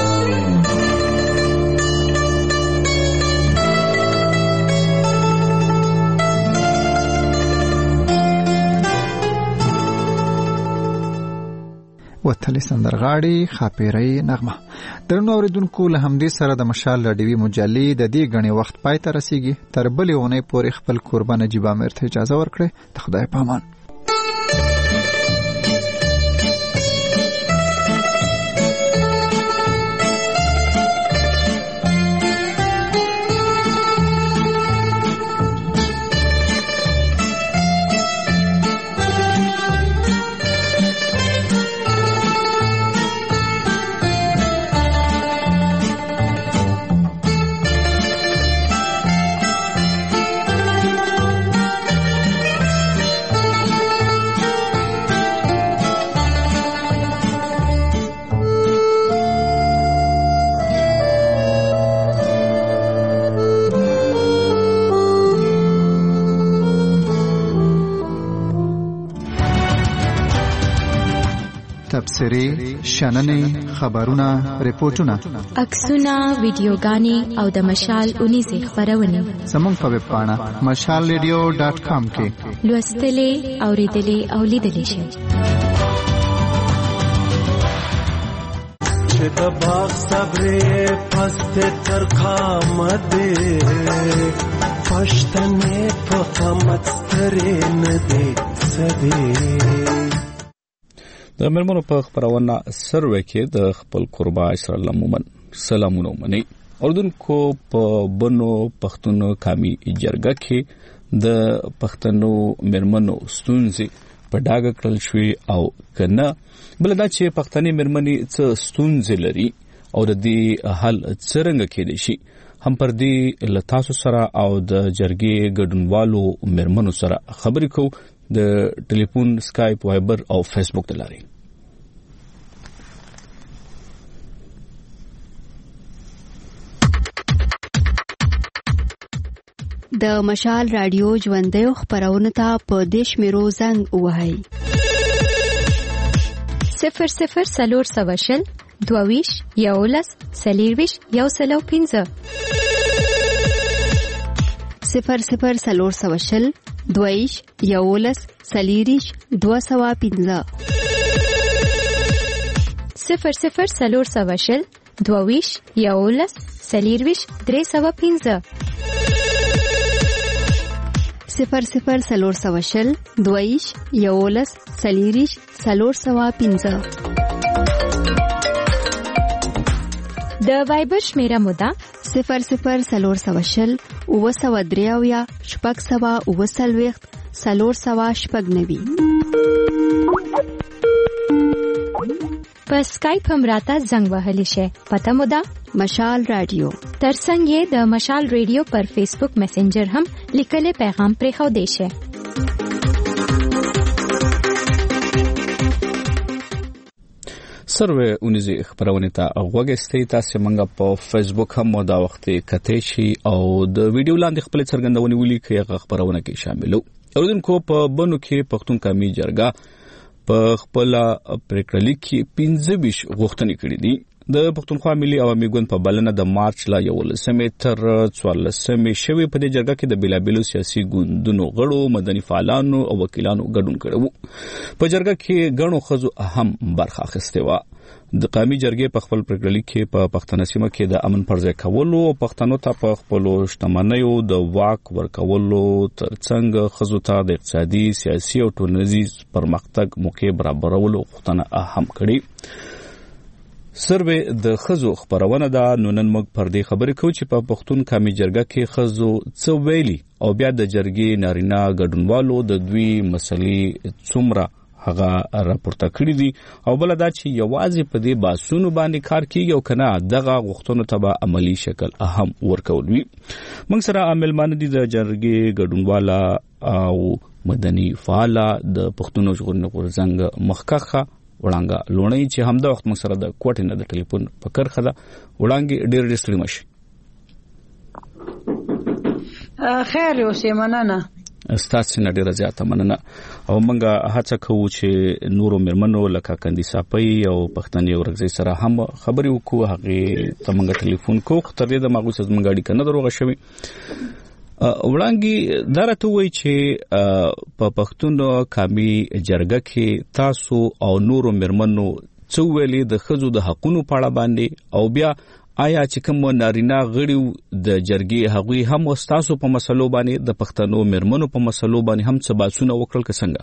وتلی سندرغاړي خاپیرۍ نغمه. درنو اوریدونکو له همدې سره د مشال راډیوي مجلې د دې غني وخت پای ته رسیږي. تر بلې اونۍ پورې خپل قربان نجیب امیر ته اجازه ورکړئ. د خدای په امان. تبصرې شننې خبرونه ریپورتونه عکسونه ویډیوګانې او د مشال اونیزې خبرونه زموږ په ویب پاڼه mashalradio.com کې لوستلې اوریدلې او لیدلې شئ. چې د باغ صبرې پست ترخه مده پښتنې په قامت سترې نه دي سدي. د مرمنو په خبرونه سروې کې د خپل قربا اسرائیل مومن سلامونه مني. اردن کو په بنو پښتون قامي جرګه کې د پښتنو مرمنو ستونزې په ډاګه کړل شوې او کنه بل دا چې پښتني مرمنې څه ستونزې لري او د دې حل څرنګه کېدای شي هم پر دې لتاسو سره او د جرګې ګډونوالو مرمنو سره خبرې کو د ټلیفون سکایپ وایبر او فیسبوک د لارې. د مشال رادیو ژوندۍ خبرونه ته په دیش میرو زنګ وهاي 00 22 یولس سلیرویش یو سلو 15 00 22 یولس سلیریش 215 00 22 یولس سلیرویش 315 00 22 یولس سلیریش 315. د وایبر شمیره مودا 00 اوسودریاویا شپږ سوا اوسلويخت 390. په سکایپ هم راته زنګ وهلی شي. پته مودا مشال رادیو. ترڅنګ د مشال رادیو پر فیسبوک میسنجر هم لیکلي پیغام پرې خو دی شي. سروې اونیزې خبرونه ته وګورئ. تاسو موږ په فیسبوک هم دا وخت کته شي او د ویډیو لاندې خپل څرګندونې ولیکي خبرونه کې شاملو. اوردونکو په بنو کې پښتون قومي جرګه په خپل پریکړه کې 15 غوښتنې کړې دي. د پښتونخوا ملي عوامي ګوند په بلنه د مارچ لا 11 تر 14 شوي په دې جرګه کې د بیلابیلو سیاسي ګوندونو غړو مدني فعالانو او وکیلانو ګډون کړو. په جرګه کې غړو خزو اهم برخه اخیسته و. د قومي جرګې په خپل پریکړه کې په پښتنه سیمه کې د امن پرځای کولو او پښتنو ته په خپل شتمنیو د واک ورکولو ترڅنګ خزو ته د اقتصادي سیاسي او ټولنیز پرمختګ موقع برابرولو غوښتنه اهم کړې. سروې د خزو خبرونه ده. نو نن موږ پر دې خبرې کوو چې په پښتون قومي جرګه کې خزو څه ویلي او بیا د جرګې نارینه ګډونوالو د دوی مسلې څومره هغه راپورته کړی دي او بل دا چې یوازې په دې باسونو باندې کار کیږي او کنه دغه غوښتنو ته به عملی شکل اهم ورکول وي. موږ سره عامل مان دي د جرګې ګډونوالا او مدني فعال د پښتون ژغورنې غورځنګ مخکخه وړانګه لونی چې همدا وخت موږ سره د کوټې نه د ټلیفون په کرخه ده. وړانګې ډېر ستړي مشي. خیر اوسې مننه. ستاسو نه ډیره زیاته مننه او موږ هڅه کوو چې نورو مرمنو لکه کندي صاحبي او پښتني ورغزي سره هم خبرې وکړو. هغه ته موږ ټلیفون کوو تر دې د ماغوس از موږ اړیکه نه دروغه شوی. وړانګي درته وای چې په پښتون قومي جرګه کې تاسو او نورو مرمنو څو ویلي د خزو د حقونو په اړه باندې او بیا آیا چې کوم نارینه غړي د جرګې هغوی هم استاسو په مسلو باندې د پښتنو مرمنو په مسلو باندې هم څه باسونه وکړل که څنګه؟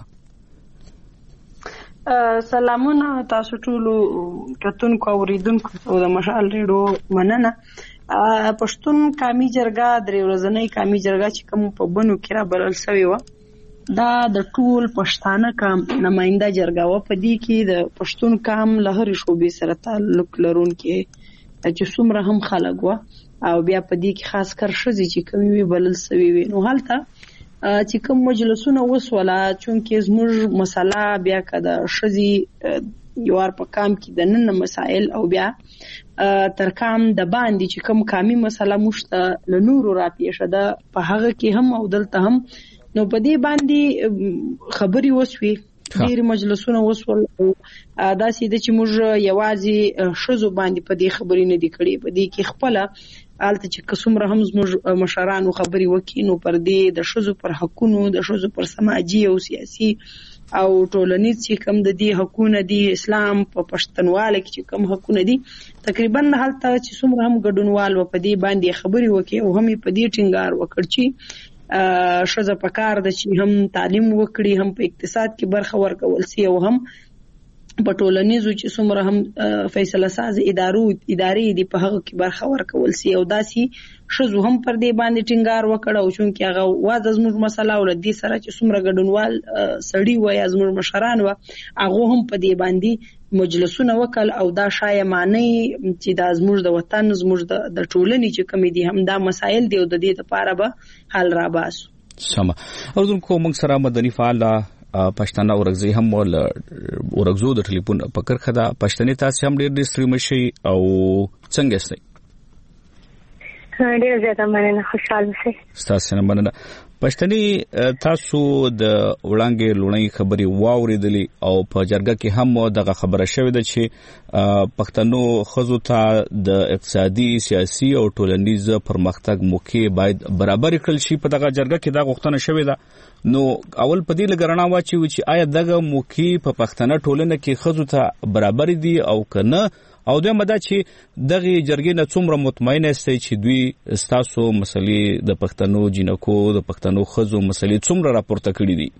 سلامونه تاسو ټول کتونکو اوریدونکو او د مشال ریډیو مننه. پښتون قومي جرګه درې ورځنۍ قومي جرګه چې کوم په بنو کې را بلل شوی و دا د ټول پښتانه قوم نماینده جرګه و. په دې کې د پښتون قوم له هرې شوبې سره تعلق لرونکي چې څومره هم خلک و او بیا په دې کې خاص کر ښځې چې کومې وی بلل شوی وي. نو هلته چې کوم مجلسونه وسوله چونکې زموږ مسله بیا که د ښځې یوار په کام کې د نن مسائل او بیا تر کام د باندې چې کوم قامي مسله مشته له نورو راپېښه ده په هغه کې هم او دلته هم. نو په دې باندې خبرې وسوي ډېر مجلسونه وسول دا سیده چې موږ یوازې شذو باندې په دې خبرې نه دي کړې په دې کې خپل الته چې کومره هم زموږ مشرانو خبري وکینو پر دې د شذو پر حقونو د شذو پر سماجی او سیاسي او ټولنیز چې کوم د دې حقونه دي اسلام په پښتنواله کې چې کوم حقونه دي تقریبا هلته چې څومره هم ګډونوال په دې باندې خبري وکي او هم په دې ټینګار وکړ چې شذ په کار د چې هم تعلیم وکړي هم په اقتصاد کې برخه ورکول سي او هم په ټولنیزو چې څومره هم فیصله ساز ادارې دي په هغه کې برخه ورکول سي او داسي شذو هم پر دې باندې ټینګار وکړ او چې هغه واز زموږ مسله ول دي سره چې څومره ګډونوال سړی وای زموږ مشران و هغه هم په دې باندې مجلسونه وکړ او دا شایع معنی چې د زموږ د وطن زموږ د ټولنې چې کوم دي هم دا مسایل دی او د دې لپاره به حل را باسو سم او دغه موږ سره مدني فعال پښتانه ورغزي هم ول ورغزو د ټلیفون په کرخه دا پښتني تاسو هم ډېر ستړي مشي او څنګه استئ ډېر زیاته مننه خوشاله سي تاسو نه مننه پښتني تاسو د وړاندې لونی خبري واوریدلې او په جرګه کې هم دغه خبره شوې ده چې پښتنو خزو ته د اقتصادي سیاسي او ټولنیز پرمختګ موقع باید برابر کړل شي په دغه جرګه کې دا غوښتنه شوې ده نو اول په دې لګرنا واچي چې آیا دغه موقع په پښتنه ټولنه کې خزو ته برابر دي او کنه او دوی مدا چې دغه جرګې نه څومره مطمئن استي چې دوی ستاسو مسلې د پښتنو جنکو د پښتنو خزو مسلې څومره راپورته کړې دي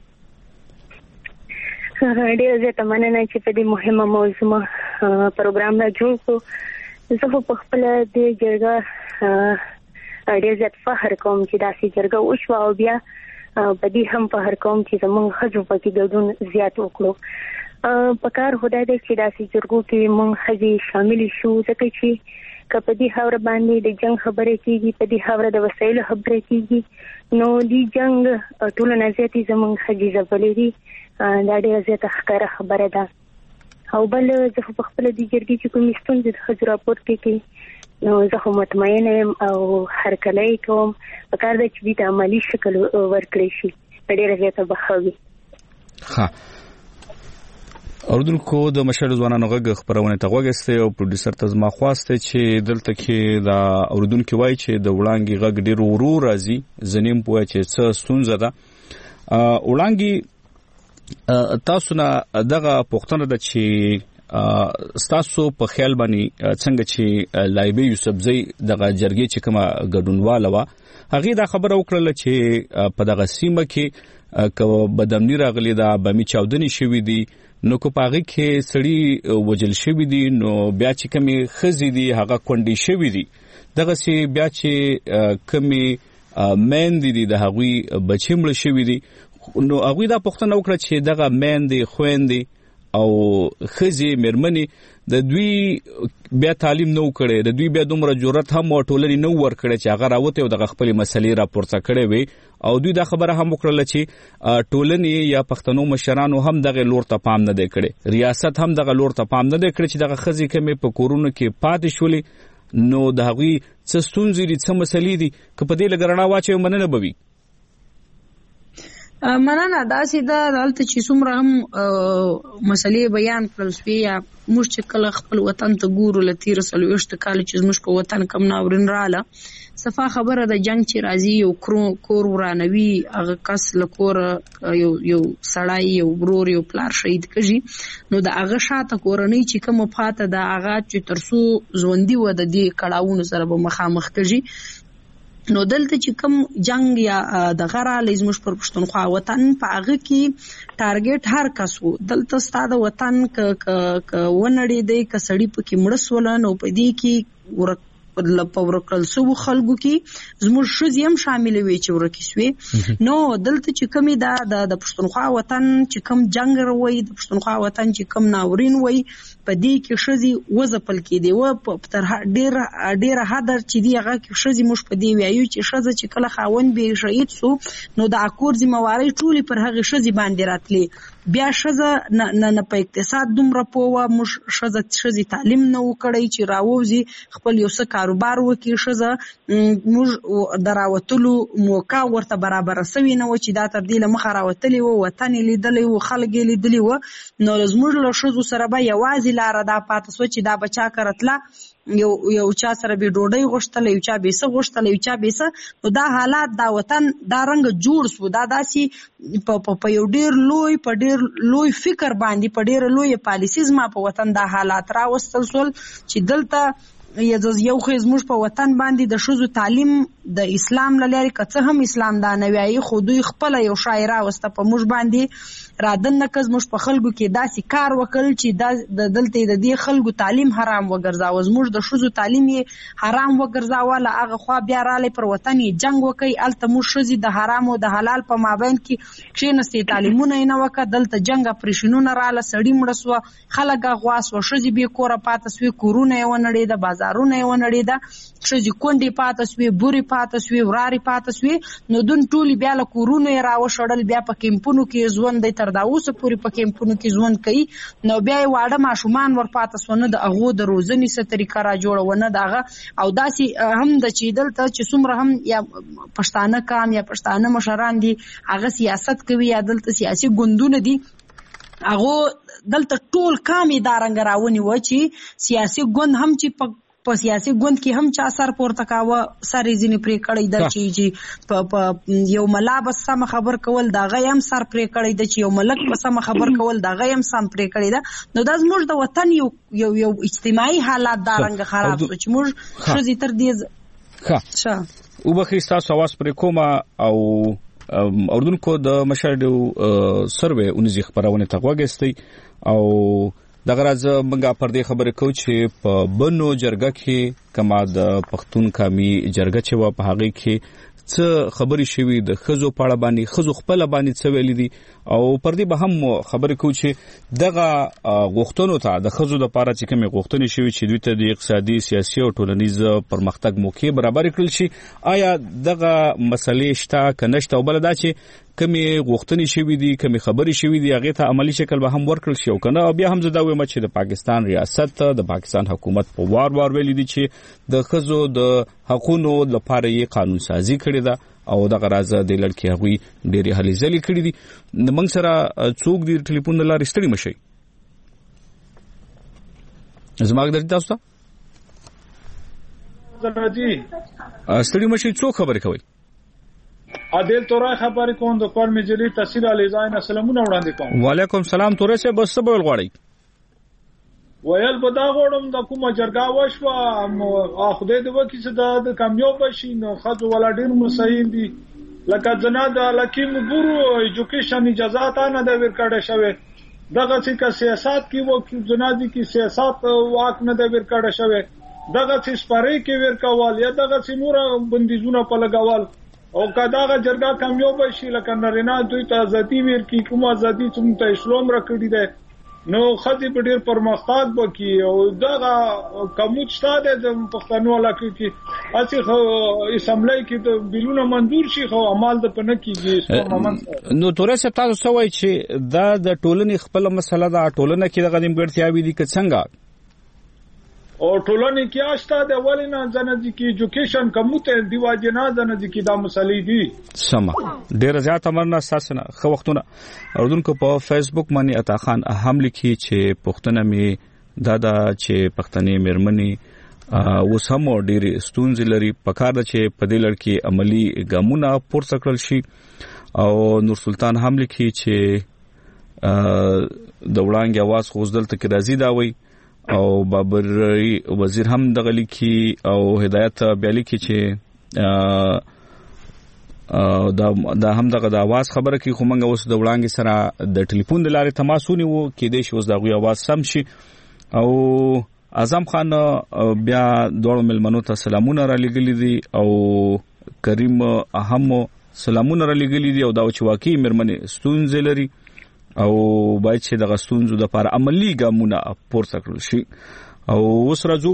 ډېر زیاته مننه چې په دې مهمه موضوع پروګرام را جوړ کړو زه په خپل د جرګه ډېر زیات فخر کوم چې داسې جرګه وشوه او بیا په دې هم فخر کوم چې زموږ خزو پکې ګډون زیات وکړو په کار هدايه ده چې داسې جرګو کې مونږ خزي شامل شو ځکه چې په دې خبره باندې د جنگ خبرې کیږي په دې خبره د وسایلو خبرې کیږي نو دې جنگ ټول نه زیاتې زموږ خزي زبلې دي دا ډېره زیاته ښکاره خبره ده او بل زه په خپل دې جرګې چې کوم ستونزې د خزو راپورټ کې نو زه مطمئن یم او هر کله کوم په کار ده چې د عملی شکل ورکړي شي ډېره زیاته بخوي ها اوردونکو د مشر ځوانانو غږ خبرونه ته غوښته او پروډوسر ته زما خواسته چې دلته کې دا اوردونکو وای چې د وړانګي غږ ډیر ورو راځي زنیم پوهه چې څه ستونزه ده وړانګي تاسو نه دغه پوښتنه ده چې تاسو په خیال باندې څنګه چې لایبه یوسفزئی دغه جرګې چې کومه ګډونواله و هغه دا خبره وکړه چې په دغه سیمه کې کو بدامنی راغلی دا بمی چاودنی شوې دي نو کو پاغي کې سړی وجل شوی دي نو بیا چې کمی خزي دي هغه کونډي شوی دي دغه سي بیا چې کمی مین دي د هغوی بچیمړ شوی دي نو هغه دا پښتنه وکړه چې دغه مین دي خويندې او خزي مرمني د دوی بیا تعلیم نو کړي د دوی بیا دومره جرأت هم ټولنې نو ور کړي چې هغه راوته او د خپل مسلې راپورته کړي وي او دوی دا خبره هم وکړه چې ټولنې یا پښتنو مشرانو هم دغه لور ته پام نه دی کړي ریاست هم دغه لور ته پام نه دی کړي چې دغه خزي کمې په کورونو کې پاتې شولې نو د هغوی څه ستونزې دي څه مسلې دي که په دې لګرنا واچي مننه بوي مننه داسې دا دلته چې څومره هم مسلې بیان کړل سوی یا موږ چې کله خپل وطن ته ګورو لتیر سلويشت کال چې موږ په وطن کم ناورین رااله صفه خبره د جنگ چې راځي یو کور ورانوي هغه کس لکور یو سړی یو برور یو پلار شهید کړي نو د هغه شاته کورنۍ چې کوم فاته د هغه چې ترسو ژوندۍ و د دې کړهونو سره به مخامخ کړي نو دلته چې کوم جنگ یا د غره لزمش پر پښتونخوا وطن په هغه کې ټارګټ هر کس وو دلته ستاده وطن ک ونړې دی ک سړی پکې مړسول نو په دې کې ورکل سو خلکو کې زموږ شزیم شامل وي چې ورکیسوي نو دلته چې کمی د پښتونخوا وطن چې کم جنگ روي د پښتونخوا وطن چې کم ناورین وي په دې کې شزي وزپل کې دی و تر ډیر حدر چې دی هغه کې شزي مش په دی ویایو چې شزه چې کله خاون به شهید سو نو د اکور ذمہواری ټولي پر هغه شزي باندې راتلي بیا شزه نه په اقتصاد دومره پوه مش شزي تعلیم نه وکړي چې راوځي خپل یو څه کاروبار وکړي ښځه موږ دراوتلو موقع ورته برابر سوي نه و چې دا تر دې له مخه راوتلی و وطن لیدلی و خلک لیدلی و نو زموږ له ښځو سره به یوازې لاره دا پاتې سوه چې دا بچا کرتله یو چا سره به ډوډۍ غوښتله یو چا به څه غوښتله یو چا به څه نو دا حالات دا وطن دا رنګ جوړ سو دا داسې په یو ډېر لوی په ډېر لوی فکر باندې په ډېره لویه پالیسي زما په وطن دا حالات راوستل سول چې دلته یو خو زموږ په وطن باندې د ښځو تعلیم د اسلام له لارې که څه هم اسلام دا نه وایي خو دوی خپله یو شای راوسته په موږ باندې رادننه که زموږ په خلکو کې داسې کار وکړل چې دلته د دې خلکو تعلیم حرام وګرځاوه زموږ د ښځو تعلیم یې حرام وګرځاوه له هغه خوا بیا رالی پر وطن یې جنګ وکړي هلته موږ ښځې د حرام او د حلال په مابین کې کښېنستې تعلیمونه یې نه وکړه دلته جنګ اپریشنونه راله سړي مړه سوه خلک اغوا سوه ښځې بې کوره پاته سوې کورونه یې ونړېده بازارونه یې ونړېده ښځې کونډې پاته سوې بورې پاته سوې ورارې پاته سوې نو دوی ټولې بیا له کورونو یې راوشړل بیا په کیمپونو کې ژوند دی تر دا اوسه پورې په کیمپونو کې ژوند کوي نو بیا یې واړه ماشومان ورپاته سوه نه د هغو د روزنې څه طریقه را جوړه وه نه د هغه او داسې هم ده چې دلته چې څومره هم یا پښتانه کام یا پښتانه مشران دي هغه سیاست کوي یا دلته سیاسي ګوندونه دي هغو دلته ټول کام یې دا رنګه راونیوه چې سیاسي ګوند هم چې په سیاسي ګوند کې هم چا سر پورته کاوه سر یې ځینې پرې کړی ده چې په یو ملا به سمه خبر کول د هغه هم سر پرې کړی ده چې یو ملک به سمه خبر کول د هغه هم سم پرې کړی ده نو دا زموږ د وطن یو اجتماعي حالات دا رنګه خراب شو چې موږ ښځې تر دې وبخښئ ستاسو اواز پرې کومه او اردوونکو د مشاهدو سروې اونیزي خبرونه ته غوږ ایستی او دغه راز منګه پر دې خبره کو چې په بنو جرګه کې کما د پښتون قومي جرګه چې و په هغه کې څه خبرې شوي د ښځو په اړه باندې ښځو خپل باندې څه ویلي دي او پر دې به هم خبرې کو چې دغه غوښتنو ته د ښځو لپاره چې کومې غوښتنې شوي چې دوی ته د اقتصادي سیاسي او ټولنیز پرمختګ موقع برابر کړل شي آیا دغه مسلې شته که نشته او بل دا چې کمې غوښتنې شوي دي کمې خبرې شوي دي هغې ته عملي شکل به هم ورکړل شي او که نه بیا هم زه دا وایم چې د پاکستان ریاست د پاکستان حکومت په وار ویلي دي چې د ښځو د حقونو لپاره یې قانون سازي کړې ده او دغه راز د لړ کې هغوی ډېرې هلې ځلې کړي دي موږ سره څوک دي ټلیفون د لارې ستړي مشئ زما درځي تاسو ته ستړي مشئ څوک خبرې کوئ عادل تورای خبرې کوم د کور مجلې تحصیل علی زاین سلامونه وړاندې کوم وعلیکم سلام تورای صاحب بس څه بول غواړئ ویل به دا غواړم د کومه جرګه وشوه خدای دې وکړي چې د کامیاب شي نو ښځو والا ډېر مسایل دي لکه زنا د لکیم بورو ایجوکیشن اجازات نه ده ورکړی شوی دغه چې که سیاست کې و زنا دي کې سیاست واک نه ده ورکړی شوی دغه چې سپارې کې ورکول یا دغه چې نور بندیزونه په لګول او کداغه جرګه کامیاب شي لکه نارینه دوی ته ازادي ورکړي کوم ازادي چې ته اسلام راکړي ده نو خدي په ډیر پرمختګ وکي او دغه کومڅ شته د پښتنو علاقې کې اسی خو اسمبلی کې د بیلونه منظور شي خو عمل د پنه کیږي نو تورې سپ تاسو سوای چې دا د ټولنې خپل مسله دا ټولنه کې د غدیم ګړتیاوي دي که څنګه او ټولنې کې آشته د ولینه ځنه کې ایجوکیشن کومته دی واجنه ځنه کې دا مسلې دي سم ډیر زیات امرنا اساسنه خو وختونه اردوونکو په فیسبوک باندې عطا خان اهم لیکي چې پښتنه می دادا چې پښتنې مېرمنې وسم ډیر ستونزې لري پکار ده چې په دې لړ کې عملی ګامونه پورته کړل شي او نور سلطان هم لیکي چې د وړاندې आवाज خوځدل ته کې راځي دا وي او بابر وزیر هم دغه لیکي او هدایت بیا لیکي چې دا هم دغه د आवाज خبره کوي خو موږ اوس د وړاندې سره د ټلیفون د لارې تماس ونیو کې د شوز دغه आवाज سم شي او اعظم خان بیا دوړو ملمنو ته سلامونه را لګلې دي او کریم اهم سلامونه را لګلې دي او دا چې واقعي مېرمنې ستونزې لري او باید چې د غستونزو د لپاره عملی ګامونه پورته کړل شي او اوس راځو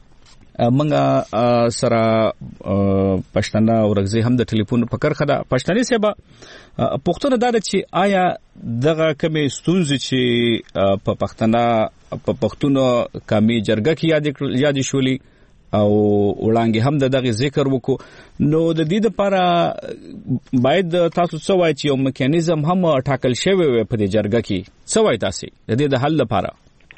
منګه سره پښتنه ورغزي هم د ټلیفون په کرخه ده پښتني سبا پښتون دا چې آیا دغه کمې ستونزې چې په پښتنه په پښتون کمی جرګه کې یاد شولې او وړاندې هم دغه ذکر وکړو نو د دې لپاره باید تاسو څه وایي چې یو میکانیزم هم ټاکل شوی وي په دې جرګه کې څه وایي تاسو د دې د حل لپاره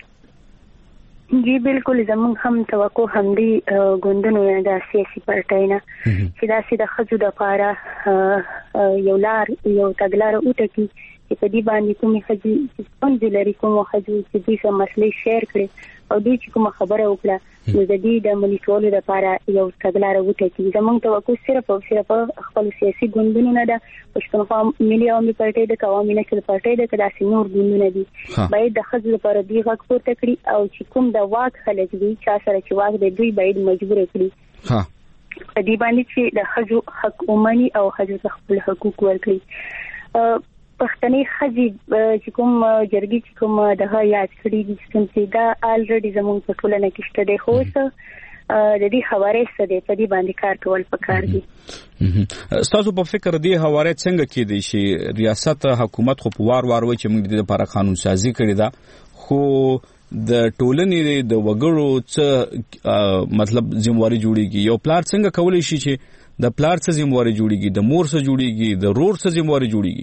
جی بالکل زموږ هم توقع هم دی ګوندونو یا د سیاسي پارټۍ نه چې دا سیده خځو د لپاره یو تګلاره وټاکي چې په دې باندې کومې خځې چې څنګه لري کومه خځې چې دوی سم مسلې شیر کړي او دوی چې کومه خبره وکړه نو د دې د ملي کولو لپاره یو تګلاره وټاکي زموږ توقع صرف خپل سیاسي ګوندونو نه ده پښتونخوا ملي عوامي پارټۍ د قومي نشل پارټۍ د کداسې نور ګوندونه دي باید د خځو لپاره دی غږ پورته کړي او چې کوم د واک خلک دي چې سره چې واک دی دوی باید مجبور کړي په دې باندې چې د خځو حق ومني او خځو خپل حقوق ورکړي پښتني خځې چې کوم جرګې چې کوم دغه یاد کړی دي چې دا الریډي زموږ په ټولنه کې شته دی خو د دې حواله څه په دې باندې کار کول پکار دي تاسو په فکر دی حواله څنګه کې دي چې ریاست حکومت خو په وار وای چې موږ د دې لپاره قانون سازي کړی دا خو د ټولنې د وګړو څه مطلب ذمہواری جوړیږي یو پلار څنګه کولای شي چې د پلار څه ذمہواری جوړیږي د مور څه جوړیږي د رور څه ذمہواری جوړیږي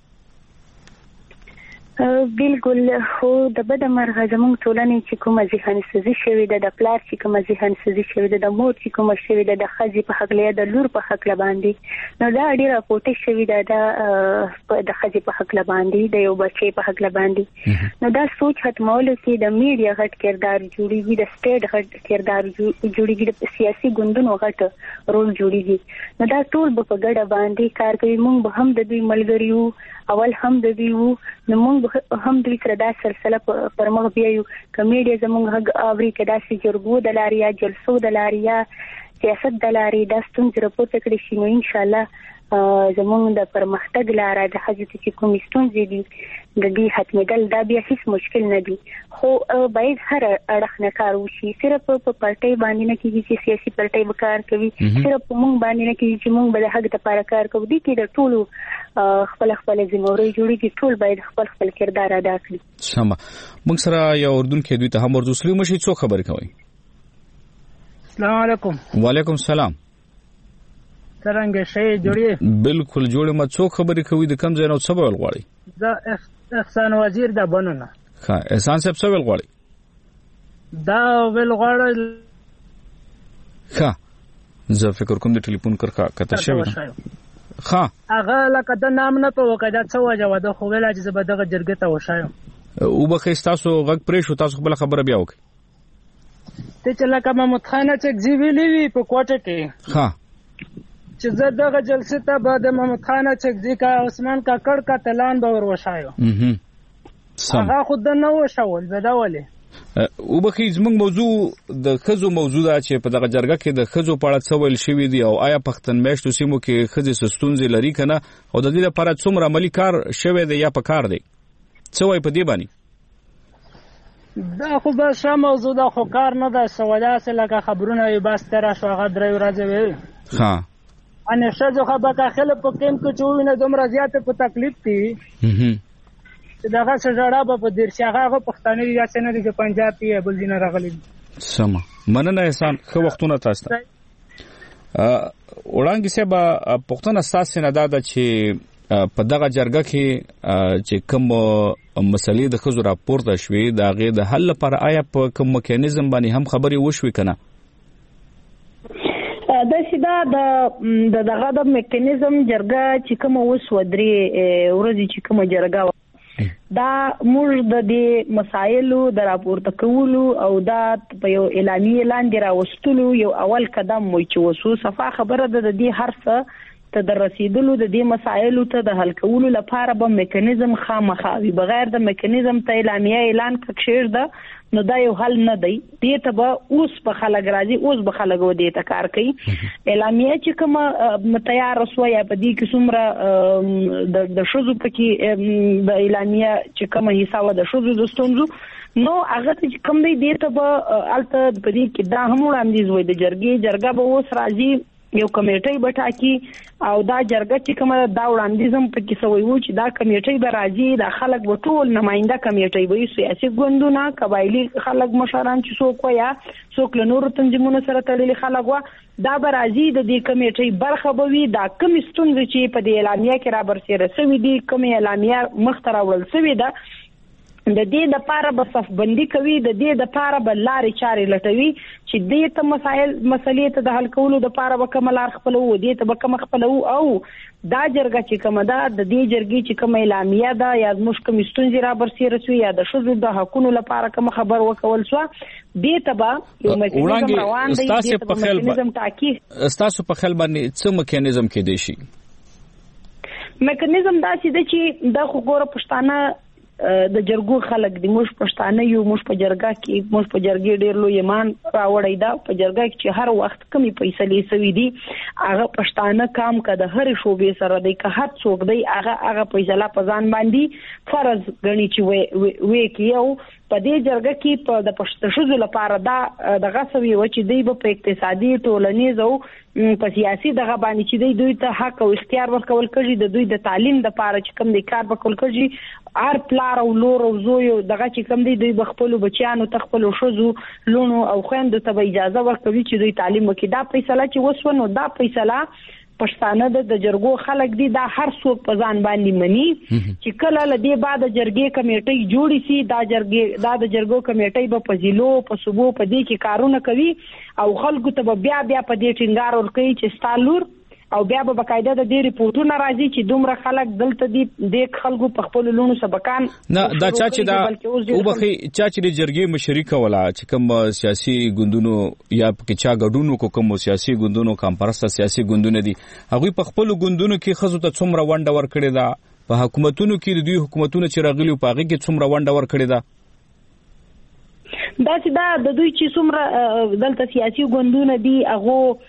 بالکل خو د بده مرغه زموږ ټولنې چې کومه ذهن سازي شوی ده د پلار چې کومه ذهن سازي شوی ده د مور چې کومه شوی ده د خځې په حق لري د لور په حق باندې نو دا ډیره پورته شوی ده د خځې په حق باندې د یو بچي په حق باندې نو دا سوچ ختمولو کې د میډیا غټ کردار جوړیږي د سټیټ غټ کردار جوړیږي د سیاسي ګوندونو غټ رول جوړیږي نو دا ټول په ګډه باندې کار کوي موږ به هم د دوی ملګریو اول هم د دوی وو نو موږ هم دوی سره دا سلسله پر مخ بیایو کمیډیا زموږ هغه اوري کدا سي جرګو د لاریا جلسو د لاریا سیاست د لاري د ستونزې راپورته کړی شي نو ان شاء الله زموږ د پرمختګ لاره د حاجت چې کوم ستونزې دي د دې ختمېدل دا بیا هیڅ مشکل نه دي خو باید هر اړخ نه کار وشي صرف په پارټۍ باندې نه کیږي چې سیاسي پارټۍ به کار کوي صرف موږ باندې نه کیږي چې موږ به د حق لپاره کار کوو دي کې د ټولو خپل ذمہواری جوړیږي ټول باید خپل کردار ادا کړي سم موږ سره یو اردن کې دوی ته هم ورته سلام شي څو خبر کوي السلام علیکم وعلیکم السلام څنګه شي جوړي بالکل جوړه ما څو خبرې کوي د کم ځای نو څه ویل غواړي دا احسان وزیر دا بنونه ها احسان صاحب څه ویل غواړي دا ویل غواړي ها زه فکر کوم د ټلیفون کرکا کته شوی ها هغه لکه د نام نه په وکړه څه وجه ده خو ویل چې زبدغه جرګه ته وشایم او بخې تاسو غږ پرې شو تاسو خپل خبره بیا وکړئ ته چې لکه محمد خان چې زیویلی وی په کوټه کې ها چې زه دغه جلسه ته بعد محمد خان چې کا عثمان کا کړ کا تلان به ور وشایو هغه خود نه وشول بداوله او بخې زموږ موضوع د خزو موضوع ده چې په دغه جرګه کې د خزو په اړه څه ویل شوی دی او آیا پښتون میشتو سیمو کې خزې سستونځي لري کنه او د دې لپاره څومره عملی کار شوی دی یا په کار دی څه وای په دې باندې دا خو به ښه موضوع ده خو کار نه ده سواله سره لکه خبرونه یې بس تر شو هغه درې ورځې وي ها ان شجو خبر داخله په کیم کې چوینه دومره زیاته په تکلیف دي دغه سره په دیر شغه پښتانه یا څنګه دي پنجاب کې بل دینه راغلي سم مننه احسان خو وختونه تاسو ته وړاندې سبا پښتون اساس نه دا چې په دغه جرګه کې چې کوم مسلې د خزو راپورته شوې دا غي د حل لپاره آیا په کوم میکانیزم باندې هم خبري وشوي کنه دا چې دا دغه د میکانیزم جرګه چې کوم وسو درې ورځې چې کوم جرګه دا موږ د دې مسایلو د راپورته کولو او دا په یو اعلامیه لاندې راوستلو یو اول قدم وي چې وسو صفه خبره د دې هرڅه ته د رسیدلو د دې مسایلو ته د حل کولو لپاره به میکانیزم خامخاوي بغیر د میکانیزم ته اعلامیه اعلان کښیر ده نو دا یو حل نه دی دې ته به اوس په خلک راځي اوس به خلک و دې ته کار کوي اعلامیه چې کوم تیار شوی په دې کې څومره د شوزو پکې د اعلامیه چې کوم حساب د شوزو د ستونزو نو هغه چې کوم دی دې ته به الته په دې کې دا هم وړاندیز وي د جرګه به اوس راځي یو کمیټي به ټاکي او دا جرګه چې کومه دا وړاندیزم پکې سوی و چې دا کمیټي به راځي د خلک به ټول نماینده کمیټي وي سیاسي ګوندونه قبایلی خلک مشران چې څوک یا څوک له نورو تنظیمونو سره تړلي خلک و دا به راځي د دې کمیټي برخه به وي دا کوم ستونزې چې په دې اعلامیه کې را برسېره شوې دي کوم اعلامیه مخ ته راوړل شوې ده د دې د پاره به صفبندي کوي د دې د پاره به لارې چارې لټوي چې دې ته مسلې ته د حل کولو د پاره به کوم لار خپلو دې ته به کوم خپلو او دا جرګه چې کومه ده د دې جرګې چې کوم اعلامیه ده یا زموږ کوم ستونزې را برسېره شوې یا د ښځو د حقونو لپاره کوم خبر ورکول شو دې ته به یو میکانیزم روان دی دې ته به میکانیزم ټاکي ستاسو په خیال باندې څه میکانیزم کې دی شي میکانیزم دا چې د خګوره پښتانه د جرګو خلک د موږ پښتانه یو موږ په جرګه کې موږ په جرګې ډېر لوی ایمان راوړی دا په جرګه کې چې هر وخت کمی فیصلې سوي دي هغه پښتانه کام کده هر شوبې سره دی که هر څوک دی هغه فیصله په ځان باندې فرض غني چې وې کیو په دې جرګه کې په د پښتو لپاره دا د غسوي و چې دی په اقتصادي ټولنیز او په سیاسي دغه باندې چې دوی ته حق او اختیار ورکول کېږي د دوی د تعلیم د لپاره چې کوم د کار وکول کېږي هر پلار او لور او زوی دغه چې کوم دی دوی بخپل بچیانو تخپل شوزو لونو او خويندو ته اجازه ورکوي چې دوی تعلیم وکړي دا فیصله چې وسونه دا فیصله پښتانه د جرګو خلک دي دا هر څوک په ځان باندې مني چې کله لدی بعد جرګې کمیټي جوړی سي دا د جرګو کمیټي په فضیلو په صوبو په دې کې کارونه کوي او خلکو ته بیا په دې ټینګار ورکوي چې ستالور او بیا به باقاعده د دې ریپورتونه راځي چې دومره خلک دلته دي د خلکو په خپل لونو سبقان نه دا چې دا وبخي چې د جرګې مشري کوله چې کوم سیاسي ګوندونو یا کې چا ګډونو کوم سیاسي ګوندونو کمپرسته سیاسي ګوندونه دي هغه په خپل ګوندونو کې خزو ته څومره ونډه ورکړي دا په حکومتونو کې د دوی حکومتونو چې راغلي په هغه کې څومره ونډه ورکړي دا چې دا د دوی چې څومره دلته سیاسي ګوندونه دي هغه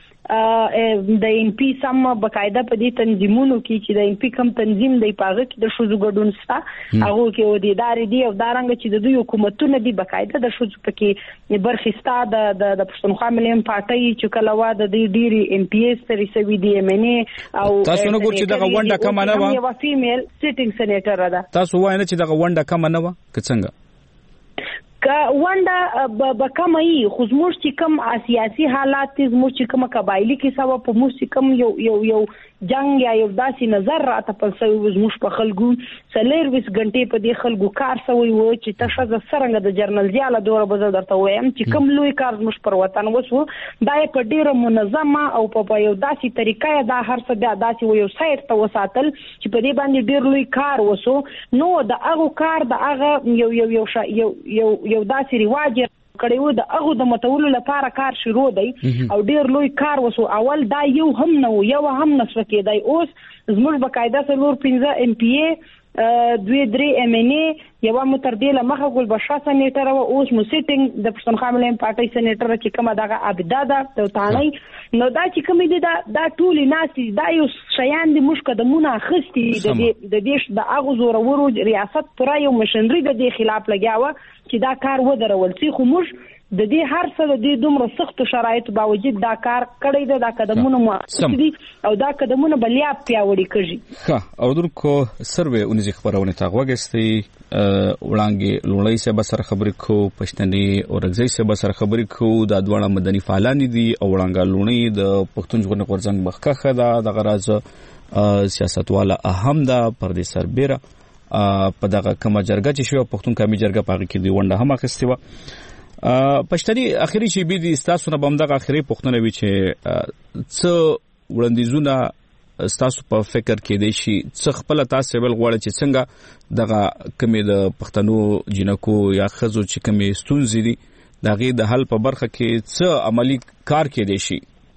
د ام پی سم بقاعده په دې تنظیمونو کې چې د ام پی کم تنظیم دی پاغه کې د شوزو ګډون ستا هغه کې و دي داري دی او دارنګ چې د دوی حکومتونه دي بقاعده د شوزو پکې برخستا د پښتونخوا مليان پارټي چې کله وا د ډيري ام پی اس ترې سوي دي ام ان ا او تاسو نو ګور چې دغه ونډه کم نه و یو فیمیل سیټینګ سېنیټر ده تاسو وایي چې دغه ونډه کم نه و که څنګه که ونډه به کم ای خو زموږ چې کوم سیاسي حالات زموږ چې کوم قبایلی کې سبب په موږ چې کوم یو جنگ یا یو داسې نظر راته په سوي زموږ په خلکو سلیر 20 غنټې په دې خلکو کار سوي و چې تاسو څنګه د جرنل زیاله دوره بزل درته وایم چې کوم لوی کار زموږ پر وطن وسو دا په ډیره منظمه او په یو داسې طریقې دا هر څه داسې یو سایت ته وساتل چې په دې باندې ډیر لوی کار وسو نو د هغه کار د هغه یو داسې رواج کړیو د هغه د متولو لپاره کار شروع دی او ډیر لوی کار وسو اول دا یو هم نسو کېدای اوس زموږ بقاعده سلور 15 ام پی ای 2-3 ام ان ای یو متر دی لمخه ګل بشا سېنیټر او اوس مو سیټینګ د پښتونخوا مليان پارټي سېنیټر چې کومه دغه ابداده ته تانی نو دا چې کوم دي دا ټولي ناسي دا یو شیان دي مشکه د مونږه خستي د دیش د اغه زورورو ریاست پر یو مشنري د خلاف لګیاوه چې دا کار ودرول سي خو موږ د دې هر څه د دې دومره سخت شرایط باوجود دا کار کړی دی دا قدمونه مؤثر دي او دا قدمونه بلیا پیاوړي کړي ښه او درکو سروې اونځ خبرونه تا وګستي وړاندې لوړی سه بسر خبرې کو پښتني او رغزي سه بسر خبرې کو دا دواړه مدني فعالان دي او وړاندې لوړی د پښتون ژغورنې غورځنګ مخکخه دا د غراز سیاستواله اهم ده پر دې سربېره په دغه کومه جرګه چې شو پښتون کمی جرګه پاږي کې دی ونده هم اخستي و پښتني اخیری شی بي دي تاسو نه بمدغه اخیری پښتنه وی چې څه وړاندیزونه تاسو په فکر کې دی شي څه خپل تاسو ول غواړي چې څنګه دغه کمی د پښتنو جنکو یا خزو چې کمی ستونزې دي دغه د حل په برخه کې څه عملی کار کې دی شي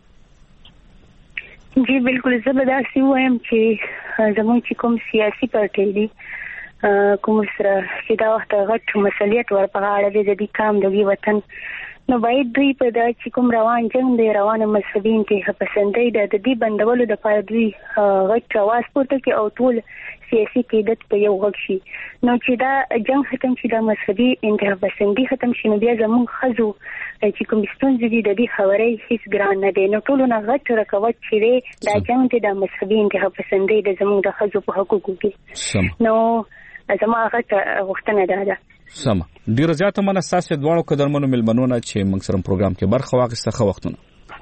جی بالکل زبردست وایم چې زموږ چې کوم سیاسي پارټي دي کوم سره چې دا وخت غټ مسؤلیت ورپغاړه دي د دې کام د وطن نو باید دوی په دا چې کوم روان جنگ دی روانه مذهبي انتها پسندۍ د دې بندولو دپاره دوی غټ اواز پورته کړي او ټول سیاسي قیادت په یو غږ شي. نو چې دا جنگ ختم شي، دا مذهبي انتها پسندي ختم شي، نو بیا زموږ ښځو چې کوم ستونزې دي د دې خبرې هیڅ ګران نه دی. نو ټولو نه غټ رکاوټ چې دی دا جنگ دی د مذهبي انتها پسندۍ د زموږ د ښځو په حقوقو کې. نو زما غټ غوښتنه ده. سم ډیر زیاته مناساسه دواړو قدرمنو ملمنونه چې موږ سره پروګرام کې برخه واخیسته خو وختونه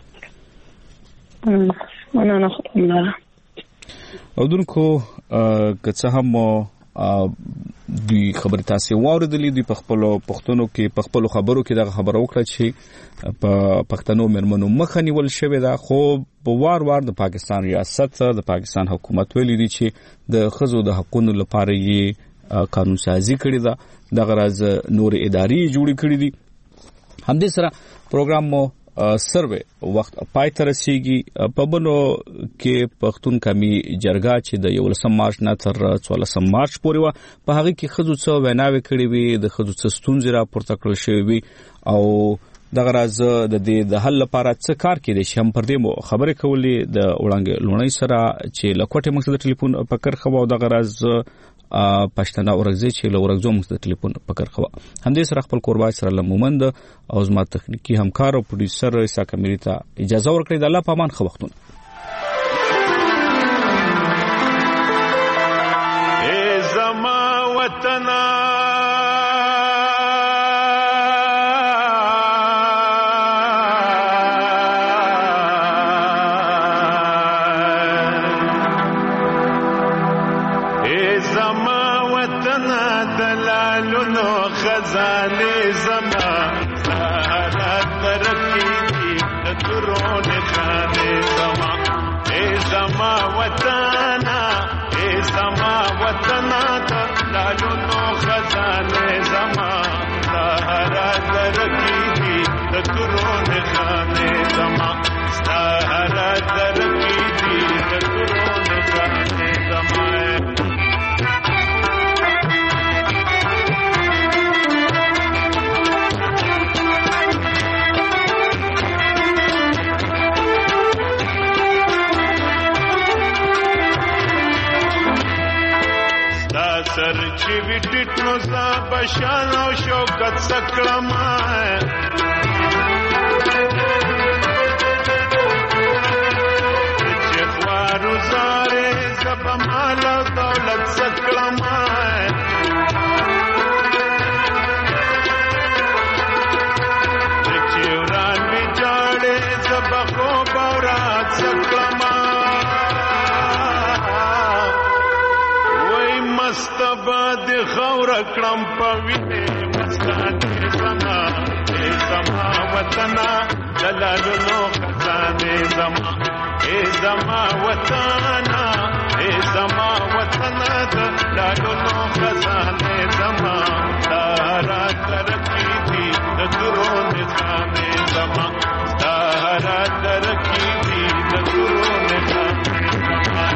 مننه خدای او دونکو که څه هم دوی خبرې تاسو واوریدلې دوی په خپل پښتنو کې په خپل خبرو کې دا خبره وکړه چې په پښتنو ملمنو مخه نیول شوې ده، خو په وار د پاکستان ریاست د پاکستان حکومت ویلي دي چې د خزو د حقوقو لپاره یې قانون سازي کړی ده، د غرض نور اداري جوړې کړې دي. همدې سره پروګرام مو سروي وخت پای ته رسیږي. په بنو کې پښتون قومي جرګه چې د 11 مارچ نه تر 14 مارچ پورې و په هغه کې خزو څو ویناوي کړې وي، د خزو څو ستونزې را پورته کړل شوې وي او د غرض د دې د حل لپاره څه کار کېدی شي. هم پر دې مو خبرې کولې د وړاندې لونی سره چې لکوټه مقصد ټلیفون پکړ خو او د غرض پښتنه اورګزي چې لورګزو مقصد ټلیفون پکړ خو همدې سره خپل قربای سره لمومند او زما تخنیکی همکار او پروډوسر ایسا کمیری ته اجازه ورکړئ. د الله پامان خو وختونه ای زما وطن خزانه زما سهارا ترکی د ترون خانه زما ای زما وطنا ای زما وطنا دلالونو خزانه زما سهارا ترکی د ترون خانه زما سهارا ترکی د ترون خانه زما سر چې وټټ نو زا بشان او شوکت سکړما چې خوارو زاره زب مال او دولت سکړما چې وران می جاړې زب خو بورات سکړما مستبد خور کړم پوینه مستان زما ای زما وطنا دلالو خزانه زما ای زما وطنا ای زما وطنا دلالو خزانه زما سارا ترکی دی درون خانه زما سارا ترکی دی درون خانه زما